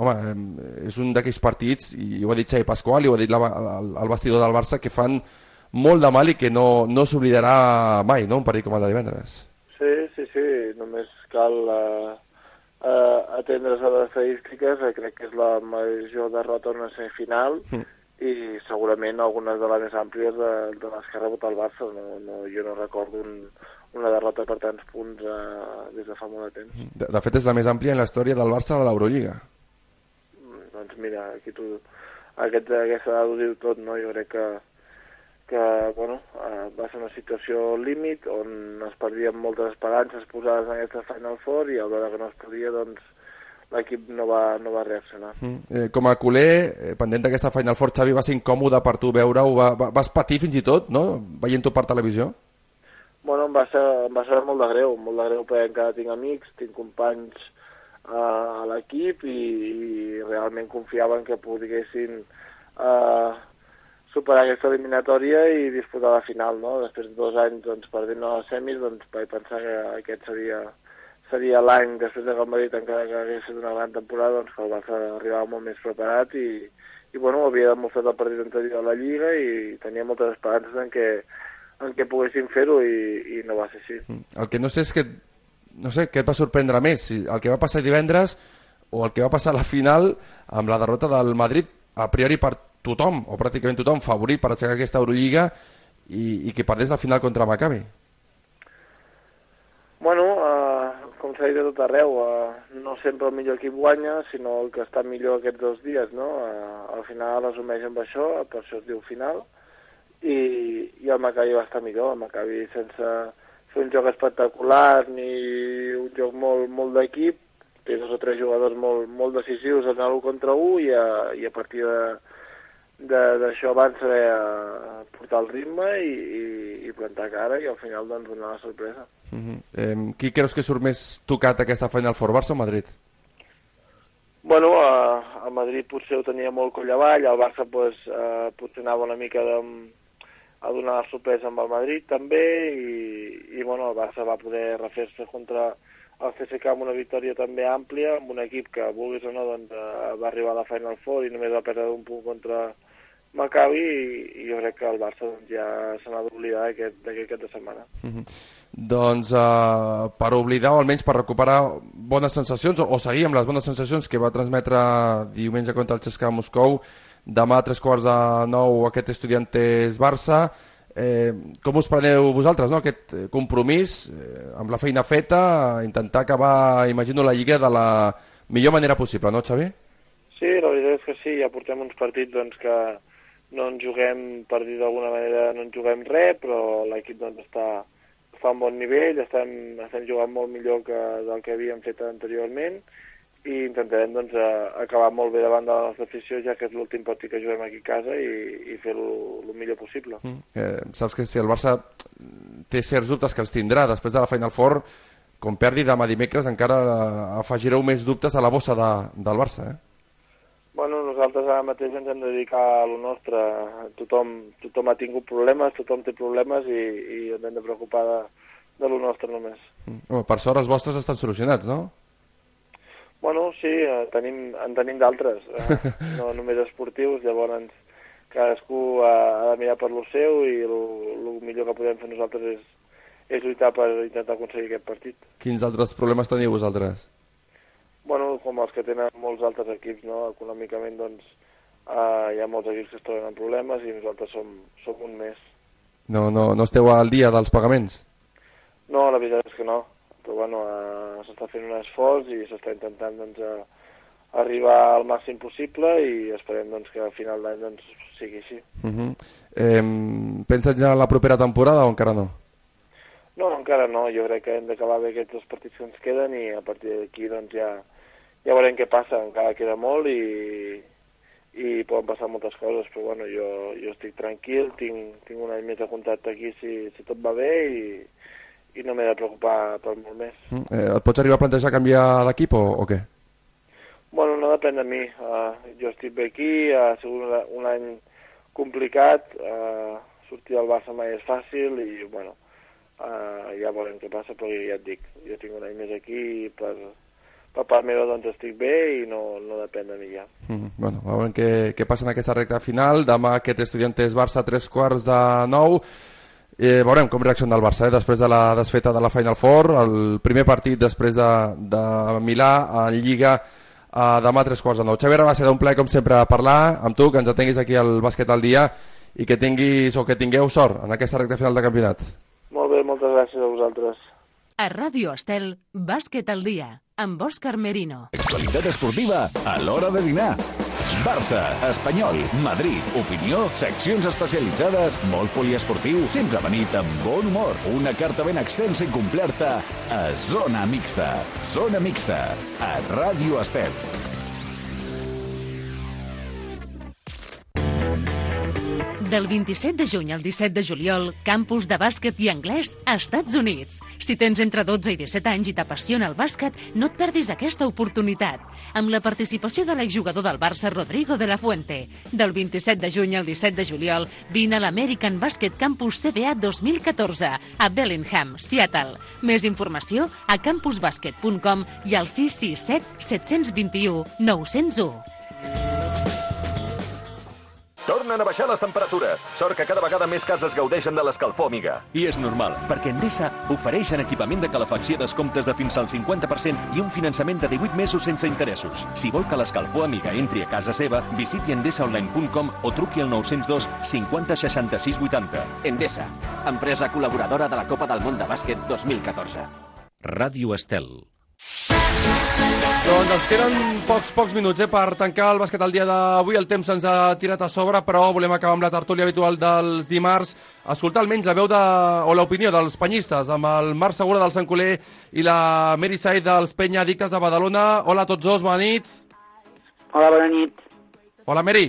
Speaker 2: home, és un d'aquells partits, i ho ha dit Xavi Pasqual i ho ha dit el vestidor del Barça, que fan molt de mal i que no s'oblidarà mai, no?, un partit com el de divendres.
Speaker 14: Sí, només cal atendre's a les estadístiques, crec que és la major derrota en una semifinal, i segurament algunes de les més àmplies de les que ha rebut el Barça. Jo no recordo una derrota per tants punts des de fa molt de temps.
Speaker 2: De fet, és la més àmplia en la història del Barça a l'Eurolliga.
Speaker 14: Doncs mira, aquí aquesta dada ho diu tot, no? Jo crec que va ser una situació límit on es perdien moltes esperances posades en aquesta Final Four i a l'hora que no es podia, doncs l'equip no va reaccionar.
Speaker 2: Com a culer, pendent d'aquesta Final Four, Xavi, va ser incòmode per tu veure-ho? Vas patir fins i tot, no?, veient-ho per televisió?
Speaker 14: Bueno, em va ser molt de greu perquè encara tinc amics, tinc companys a l'equip i realment confiaven que poguessin superar aquesta eliminatòria i disputar la final, no? Després de 2 anys perdent a les semis, vaig pensar que aquest seria l'any, després de que el Madrid encara que hagués fet una gran temporada, que el Barça arribava molt més preparat i havia demostrat el partit anterior a la Lliga i tenia moltes esperances en què poguessin fer-ho i no va ser així.
Speaker 2: El que no sé és que, què et va sorprendre més, el que va passar divendres o el que va passar a la final amb la derrota del Madrid, a priori per tothom, o pràcticament tothom, favorit per aixecar aquesta Eurolliga i que perdés la final contra Maccabi.
Speaker 14: Bueno, com s'ha dit a tot arreu, no sempre el millor equip guanya, sinó el que està millor aquests 2 dies, no? Al final resumeix amb això, per això es diu final, i el Maccabi va estar millor. El Maccabi, sense fer un joc espectacular ni un joc molt d'equip, té 2 o 3 jugadors molt decisius en l'1 contra 1 i a partir d'això van saber portar el ritme i plantar cara i al final donar la sorpresa.
Speaker 2: Qui creus que surt més tocat aquesta Final Four, Barça o Madrid?
Speaker 14: Bueno, a Madrid potser ho tenia molt coll avall, el Barça potser anava una mica a donar la sorpresa amb el Madrid també i bueno, el Barça va poder refer-se contra el CSKA amb una victòria també àmplia, amb un equip que, vulguis o no, va arribar a la Final Four i només va perdre un punt contra Maccabi i jo crec que el Barça ja se n'ha d'oblidar d'aquest cap de setmana.
Speaker 2: Doncs per oblidar o almenys per recuperar bones sensacions o seguir amb les bones sensacions que va transmetre diumenge contra el CSKA Moscou, demà a 8:45 aquest Estudiantes Barça. Com us preneu vosaltres, no? Aquest compromís amb la feina feta, intentar acabar, imagino, la Lliga de la millor manera possible, no, Xavi?
Speaker 14: Sí, la veritat és que sí, ja portem uns partits que no ens juguem, per dir d'alguna manera, no ens juguem res, però l'equip està a un bon nivell, estem jugant molt millor del que havíem fet anteriorment i intentarem acabar molt bé davant de la nostra afició, ja que és l'últim partit que juguem aquí a casa i fer-ho el millor possible.
Speaker 2: Saps que si el Barça té certs dubtes que els tindrà després de la Final Four, com perdi demà dimecres encara afegireu més dubtes a la bossa del Barça,
Speaker 14: Bueno, nosaltres ara mateix ens hem de dedicar a lo nostre. Tothom ha tingut problemes, tothom té problemes i ens hem de preocupar de lo nostre només.
Speaker 2: Per sort els vostres estan solucionats, no?
Speaker 14: Bueno, sí, en tenim d'altres, no només esportius, llavors cadascú ha de mirar per lo seu i el millor que podem fer nosaltres és lluitar per intentar aconseguir aquest partit.
Speaker 2: Quins altres problemes teniu vosaltres?
Speaker 14: Bueno, com els que tenen molts altres equips, no? Econòmicament, hi ha molts equips que es troben en problemes i nosaltres som un més.
Speaker 2: No esteu al dia dels pagaments?
Speaker 14: No, la veritat és que no. Però bueno, s'està fent un esforç i s'està intentant arribar al màxim possible i esperem que a final d'any sigui així.
Speaker 2: Penses ja en la propera temporada o encara no?
Speaker 14: No, encara no. Jo crec que hem d'acabar bé aquests 2 partits que ens queden i a partir d'aquí ja veurem què passa. Encara queda molt i poden passar moltes coses, però bueno, jo estic tranquil, tinc un any més de contacte aquí si tot va bé i no m'he de preocupar per molt més.
Speaker 2: Et pots arribar a plantejar canviar d'equip o què?
Speaker 14: Bueno, no depèn de mi. Jo estic bé aquí, ha sigut un any complicat, sortir del Barça mai és fàcil i bueno, ja veurem què passa, però ja et dic, jo tinc un any més aquí per per part meva doncs estic bé i no depèn de mi ja.
Speaker 2: Bueno, veurem què passa en aquesta recta final. Demà aquest Estudiantes Barça a 8:45. Veurem com reacciona el Barça després de la desfeta de la Final Four, el primer partit després de Milà en Lliga demà a 8:45. Xavi, va ser un plaer com sempre parlar amb tu, que ens atenguis aquí al Bàsquet al Dia i que tingueu sort en aquesta recta final de campionat.
Speaker 14: Molt bé, moltes gràcies a vosaltres.
Speaker 3: A Ràdio Estel, Bàsquet al Dia, amb Òscar Merino.
Speaker 15: Actualitat esportiva a l'hora de dinar. Barça, Espanyol, Madrid, opinió, seccions especialitzades, molt poliesportiu, sempre venit amb bon humor. Una carta ben extensa i completa a Zona Mixta. Zona Mixta, a Ràdio Estel.
Speaker 3: Del 27 de juny al 17 de juliol, campus de bàsquet i anglès a Estats Units. Si tens entre 12 i 17 anys i t'apassiona el bàsquet, no et perdis aquesta oportunitat. Amb la participació de l'exjugador del Barça, Rodrigo de la Fuente. Del 27 de juny al 17 de juliol, vine a l'American Basket Campus CBA 2014 a Bellingham, Seattle. Més informació a campusbasket.com i al 667 721 901.
Speaker 6: Tornen a baixar les temperatures. Sort que cada vegada més cases gaudeixen de l'escalfor Amiga.
Speaker 7: I és normal, perquè Endesa ofereix en equipament de calefacció descomptes de fins al 50% i un finançament de 18 mesos sense interessos. Si vol que l'escalfor Amiga entri a casa seva, visiti endesaonline.com o truqui al 902 50 66 80.
Speaker 8: Endesa, empresa col·laboradora de la Copa del Món de Bàsquet 2014.
Speaker 7: Ràdio Estel.
Speaker 2: Doncs ens queden pocs minuts per tancar el Bàsquet al Dia d'avui. El temps ens ha tirat a sobre, però volem acabar amb la tertúlia habitual dels dimarts. Escoltar almenys la veu o l'opinió dels penyistes amb el Marc Segura del Sant Coler i la Mary Said dels Penya Addictes de Badalona. Hola a tots dos, bona nit.
Speaker 16: Hola, bona nit.
Speaker 2: Hola, Mary.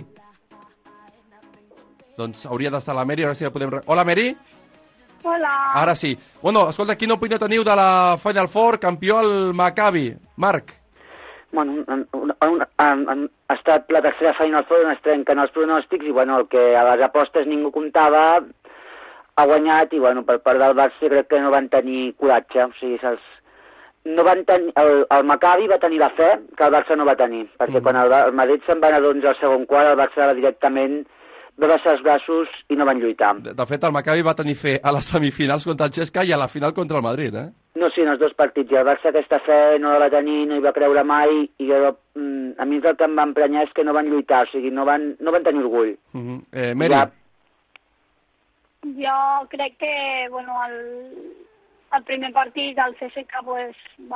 Speaker 2: Doncs hauria d'estar la Mary, ara sí la podem... Hola, Mary.
Speaker 17: Hola.
Speaker 2: Ara sí. Bueno, escolta, quina opinió teniu de la Final Four, campió el Maccabi? Marc.
Speaker 16: Bueno, ha estat la tercera Final Four on es trenquen els pronòstics i bueno, el que a les apostes ningú comptava ha guanyat i bueno, per part del Barça crec que no van tenir coratge, o sigui, no van tenir, el Maccabi va tenir la fe que el Barça no va tenir, perquè quan el Madrid se'n va anar d'11 al segon quart, el Barça directament va baixar els braços i no van lluitar.
Speaker 2: De fet, el Maccabi va tenir fe a les semifinals contra el Xesca i a la final contra el Madrid, eh?
Speaker 16: No, sí, en els dos partits. I el Barça aquesta fe no la va tenir, no hi va creure mai, i jo, a mi el que em va emprenyar és que no van lluitar, o sigui, no van tenir orgull.
Speaker 2: Mary?
Speaker 16: Ja.
Speaker 17: Jo crec que, bueno, el primer partit del CSKA pues,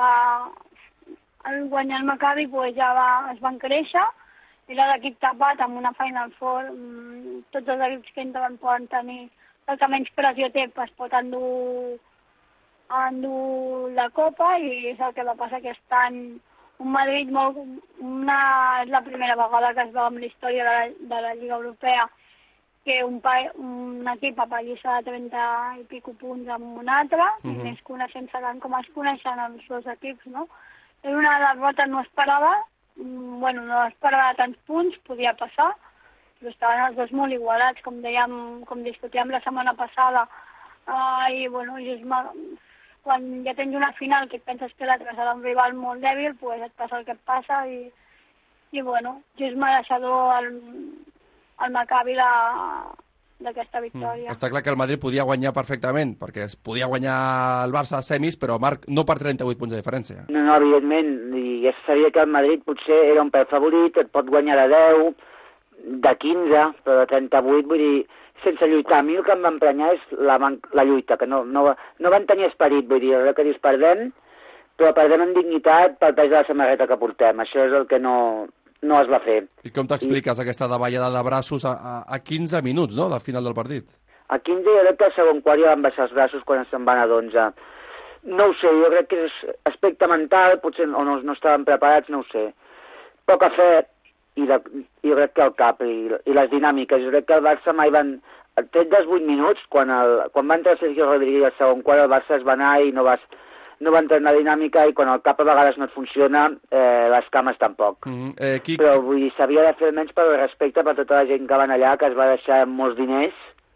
Speaker 17: al guanyar el Maccabi pues, ja es van créixer. Era l'equip tapat amb una Final Four, tots els equips que entren poden tenir, el que menys pressió té es pot endur la Copa i és el que va passar aquest any. Un Madrid és la primera vegada que es veu en la història de la Lliga Europea que un equip apallissa de 30 i pico punts amb un altre, més coneixent-se tant com es coneixen els dos equips, no? És una derrota no esperada. Bueno, no esperava tants punts, podia passar, però estaven els dos molt igualats, com discutíem la setmana passada. I, bueno, quan ja tens una final que et penses que l'altre serà un rival molt dèbil, pues et passa el que et passa i bueno, just mereixedor el Maccabi d'aquesta victòria.
Speaker 2: Està clar que el Madrid podia guanyar perfectament, perquè es podia guanyar el Barça a semis, però Marc, no per 38 punts de diferència.
Speaker 16: No, evidentment, i ja sabia que el Madrid potser era un pèl favorit, et pot guanyar de 10, de 15, però de 38, vull dir, sense lluitar. A mi el que em va emprenyar és la lluita, que no van tenir esperit, vull dir, que dius perdem, però perdem en dignitat pel pes de la samarreta que portem. Això és el que no es va fer.
Speaker 2: I com t'expliques aquesta davallada de braços a 15 minuts, no?, del final del partit?
Speaker 16: A 15 jo crec que al segon quart ja van baixar els braços quan se'n van a 11. No ho sé, jo crec que és aspecte mental, potser o no estaven preparats, no ho sé. Poca fe i jo crec que el cap i les dinàmiques. Jo crec que el Barça mai van... Tret dels 8 minuts, quan va entrar Sergio Rodríguez al segon quart, el Barça es va anar i no va entrar en la dinàmica i quan el cap a vegades no et funciona, les cames tampoc. Però vull dir, s'havia de fer almenys per respecte per tota la gent que van allà, que es va deixar molts diners,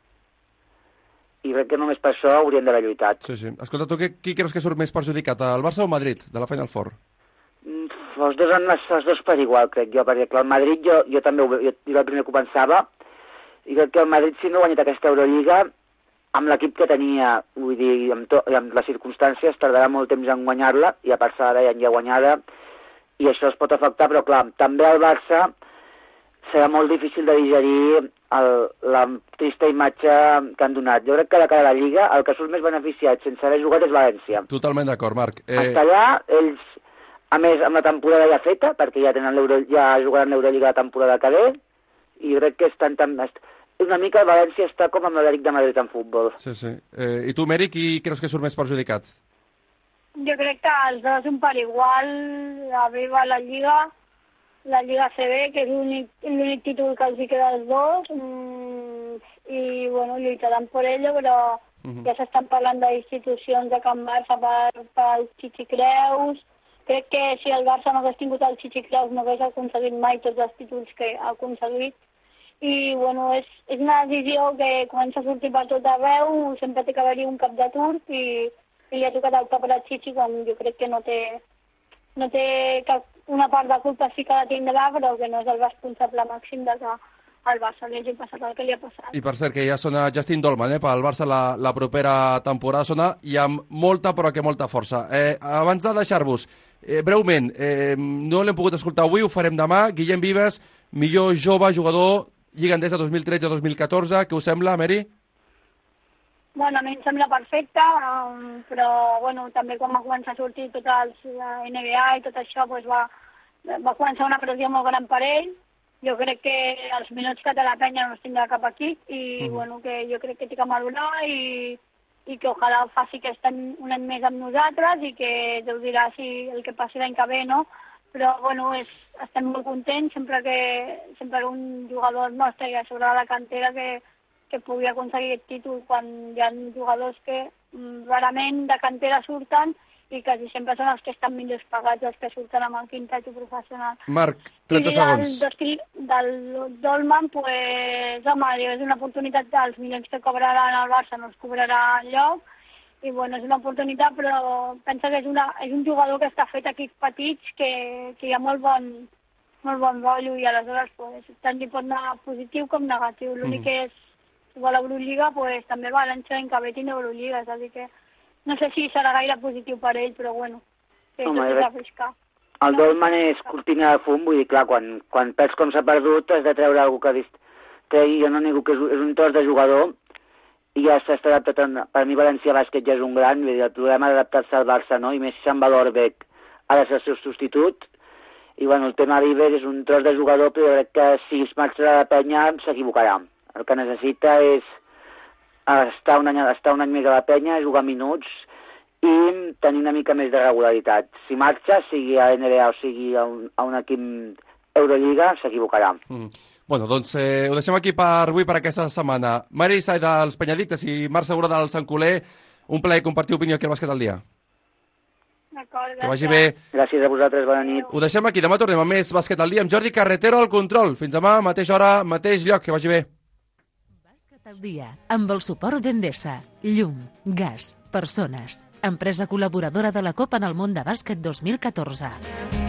Speaker 16: i crec que només per això haurien d'haver lluitat.
Speaker 2: Sí. Escolta, tu qui creus que surt més perjudicat, el Barça o Madrid, de la Final Four?
Speaker 16: Els dos per igual, crec jo, perquè clar, el Madrid jo també jo era el primer que ho pensava, i crec que el Madrid, si no ha guanyat aquesta Euroliga, amb l'equip que tenia, vull dir, amb les circumstàncies, tardarà molt temps en guanyar-la, i a part s'ha ja guanyada, i això es pot afectar, però clar, també al Barça serà molt difícil de digerir la trista imatge que han donat. Jo crec que de cara a la Lliga, el que surt més beneficiat sense haver jugat és València.
Speaker 2: Totalment d'acord, Marc.
Speaker 16: Està allà, ells, a més, amb la temporada ja feta, perquè ja jugaran l'Euroliga la temporada que ve, i crec que una mica el València està com amb l'Atlètic de Madrid en futbol.
Speaker 2: Sí. I tu, Meri, qui creus que surt més perjudicat?
Speaker 17: Jo crec que els dos un per igual, arriba la Lliga CB, que és l'únic títol que els hi queda als dos, i bueno, lluitaran per ello, però ja s'estan parlant d'institucions de Can Barça pel Chichi Creus. Crec que si el Barça no hagués tingut el Chichi Creus no hagués aconseguit mai tots els títols que ha aconseguit. I bueno, és una decisió que comença a sortir per tot arreu, sempre té que haver-hi un cap de turc i li ha tocat el cap a la Chichi quan jo crec que no té cap una part de culpa sí que la tindrà, però que no és el responsable màxim de que al Barça li hagi passat el que li ha passat.
Speaker 2: I per cert, que ja sona Justin Dolman, pel Barça la propera temporada sona i amb molta, però que molta força. Abans de deixar-vos, breument, no l'hem pogut escoltar avui, ho farem demà. Guillem Vives, millor jove jugador Lliga Endesa 2013-2014, què us sembla, Meri?
Speaker 17: Bueno, a mi em sembla perfecte, però bueno, també quan va començar a sortir tot el NBA i tot això, doncs va començar una pressió molt gran per ell. Jo crec que els minuts que té la penya no els tindrà cap equip i bueno, que jo crec que té que madurar i que ojalà ho faci aquest any un any més amb nosaltres i que Déu dirà si el que passi l'any que ve, no? Però bueno, estem molt contents sempre que un jugador nostre i a sobre de la cantera que pugui aconseguir aquest títol quan hi ha jugadors que rarament de cantera surten i quasi sempre són els que estan millors pagats, els que surten amb el quintet professional.
Speaker 2: Marc, 30 segons.
Speaker 17: I del Dolman, pues, home, és una oportunitat dels milions que cobraran al Barça, no els cobrarà enlloc, i bueno, és una oportunitat, però pensa que és un jugador que està fet a equips petits, que hi ha molt bon rotllo, i aleshores pues, tant li pot anar positiu com negatiu. L'únic que és igual a Euroliga, pues, també València en que tindrà Euroliga, és a dir que no sé si serà gaire positiu per ell, però bueno, que tot és arriscar.
Speaker 16: El Dolman és cortina de fum, vull dir, clar, quan perds com s'ha perdut has de treure alguna que tregui, jo no nego que és un tros de jugador i ja s'està adaptat, per mi València Bàsquet ja és un gran, vull dir, el problema d'adaptar-se al Barça, no? I més si Samba Lorbeck ha de ser el seu substitut, i bueno, el tema Vives és un tros de jugador, però jo crec que si es marxa de la penya s'equivocarà. El que necessita és estar un any més a la penya, jugar minuts i tenir una mica més de regularitat. Si marxa, sigui a NBA o sigui a un equip Euroliga, s'equivocarà.
Speaker 2: Bueno, doncs ho deixem aquí per avui, per aquesta setmana. Mari Sai dels Penyadictes i Marc Segura del Sant Coler, un plaer compartir opinió aquí al Bàsquet al Dia.
Speaker 17: D'acord,
Speaker 2: que vagi bé.
Speaker 16: Gràcies a vosaltres, bona nit.
Speaker 2: Ho deixem aquí, demà tornem amb més Bàsquet al Dia amb Jordi Carretero al control. Fins demà, mateixa hora, mateix lloc, que vagi bé.
Speaker 3: Al dia, amb el suport d'Endesa, llum, gas, persones, empresa col·laboradora de la Copa del Món de Bàsquet 2014.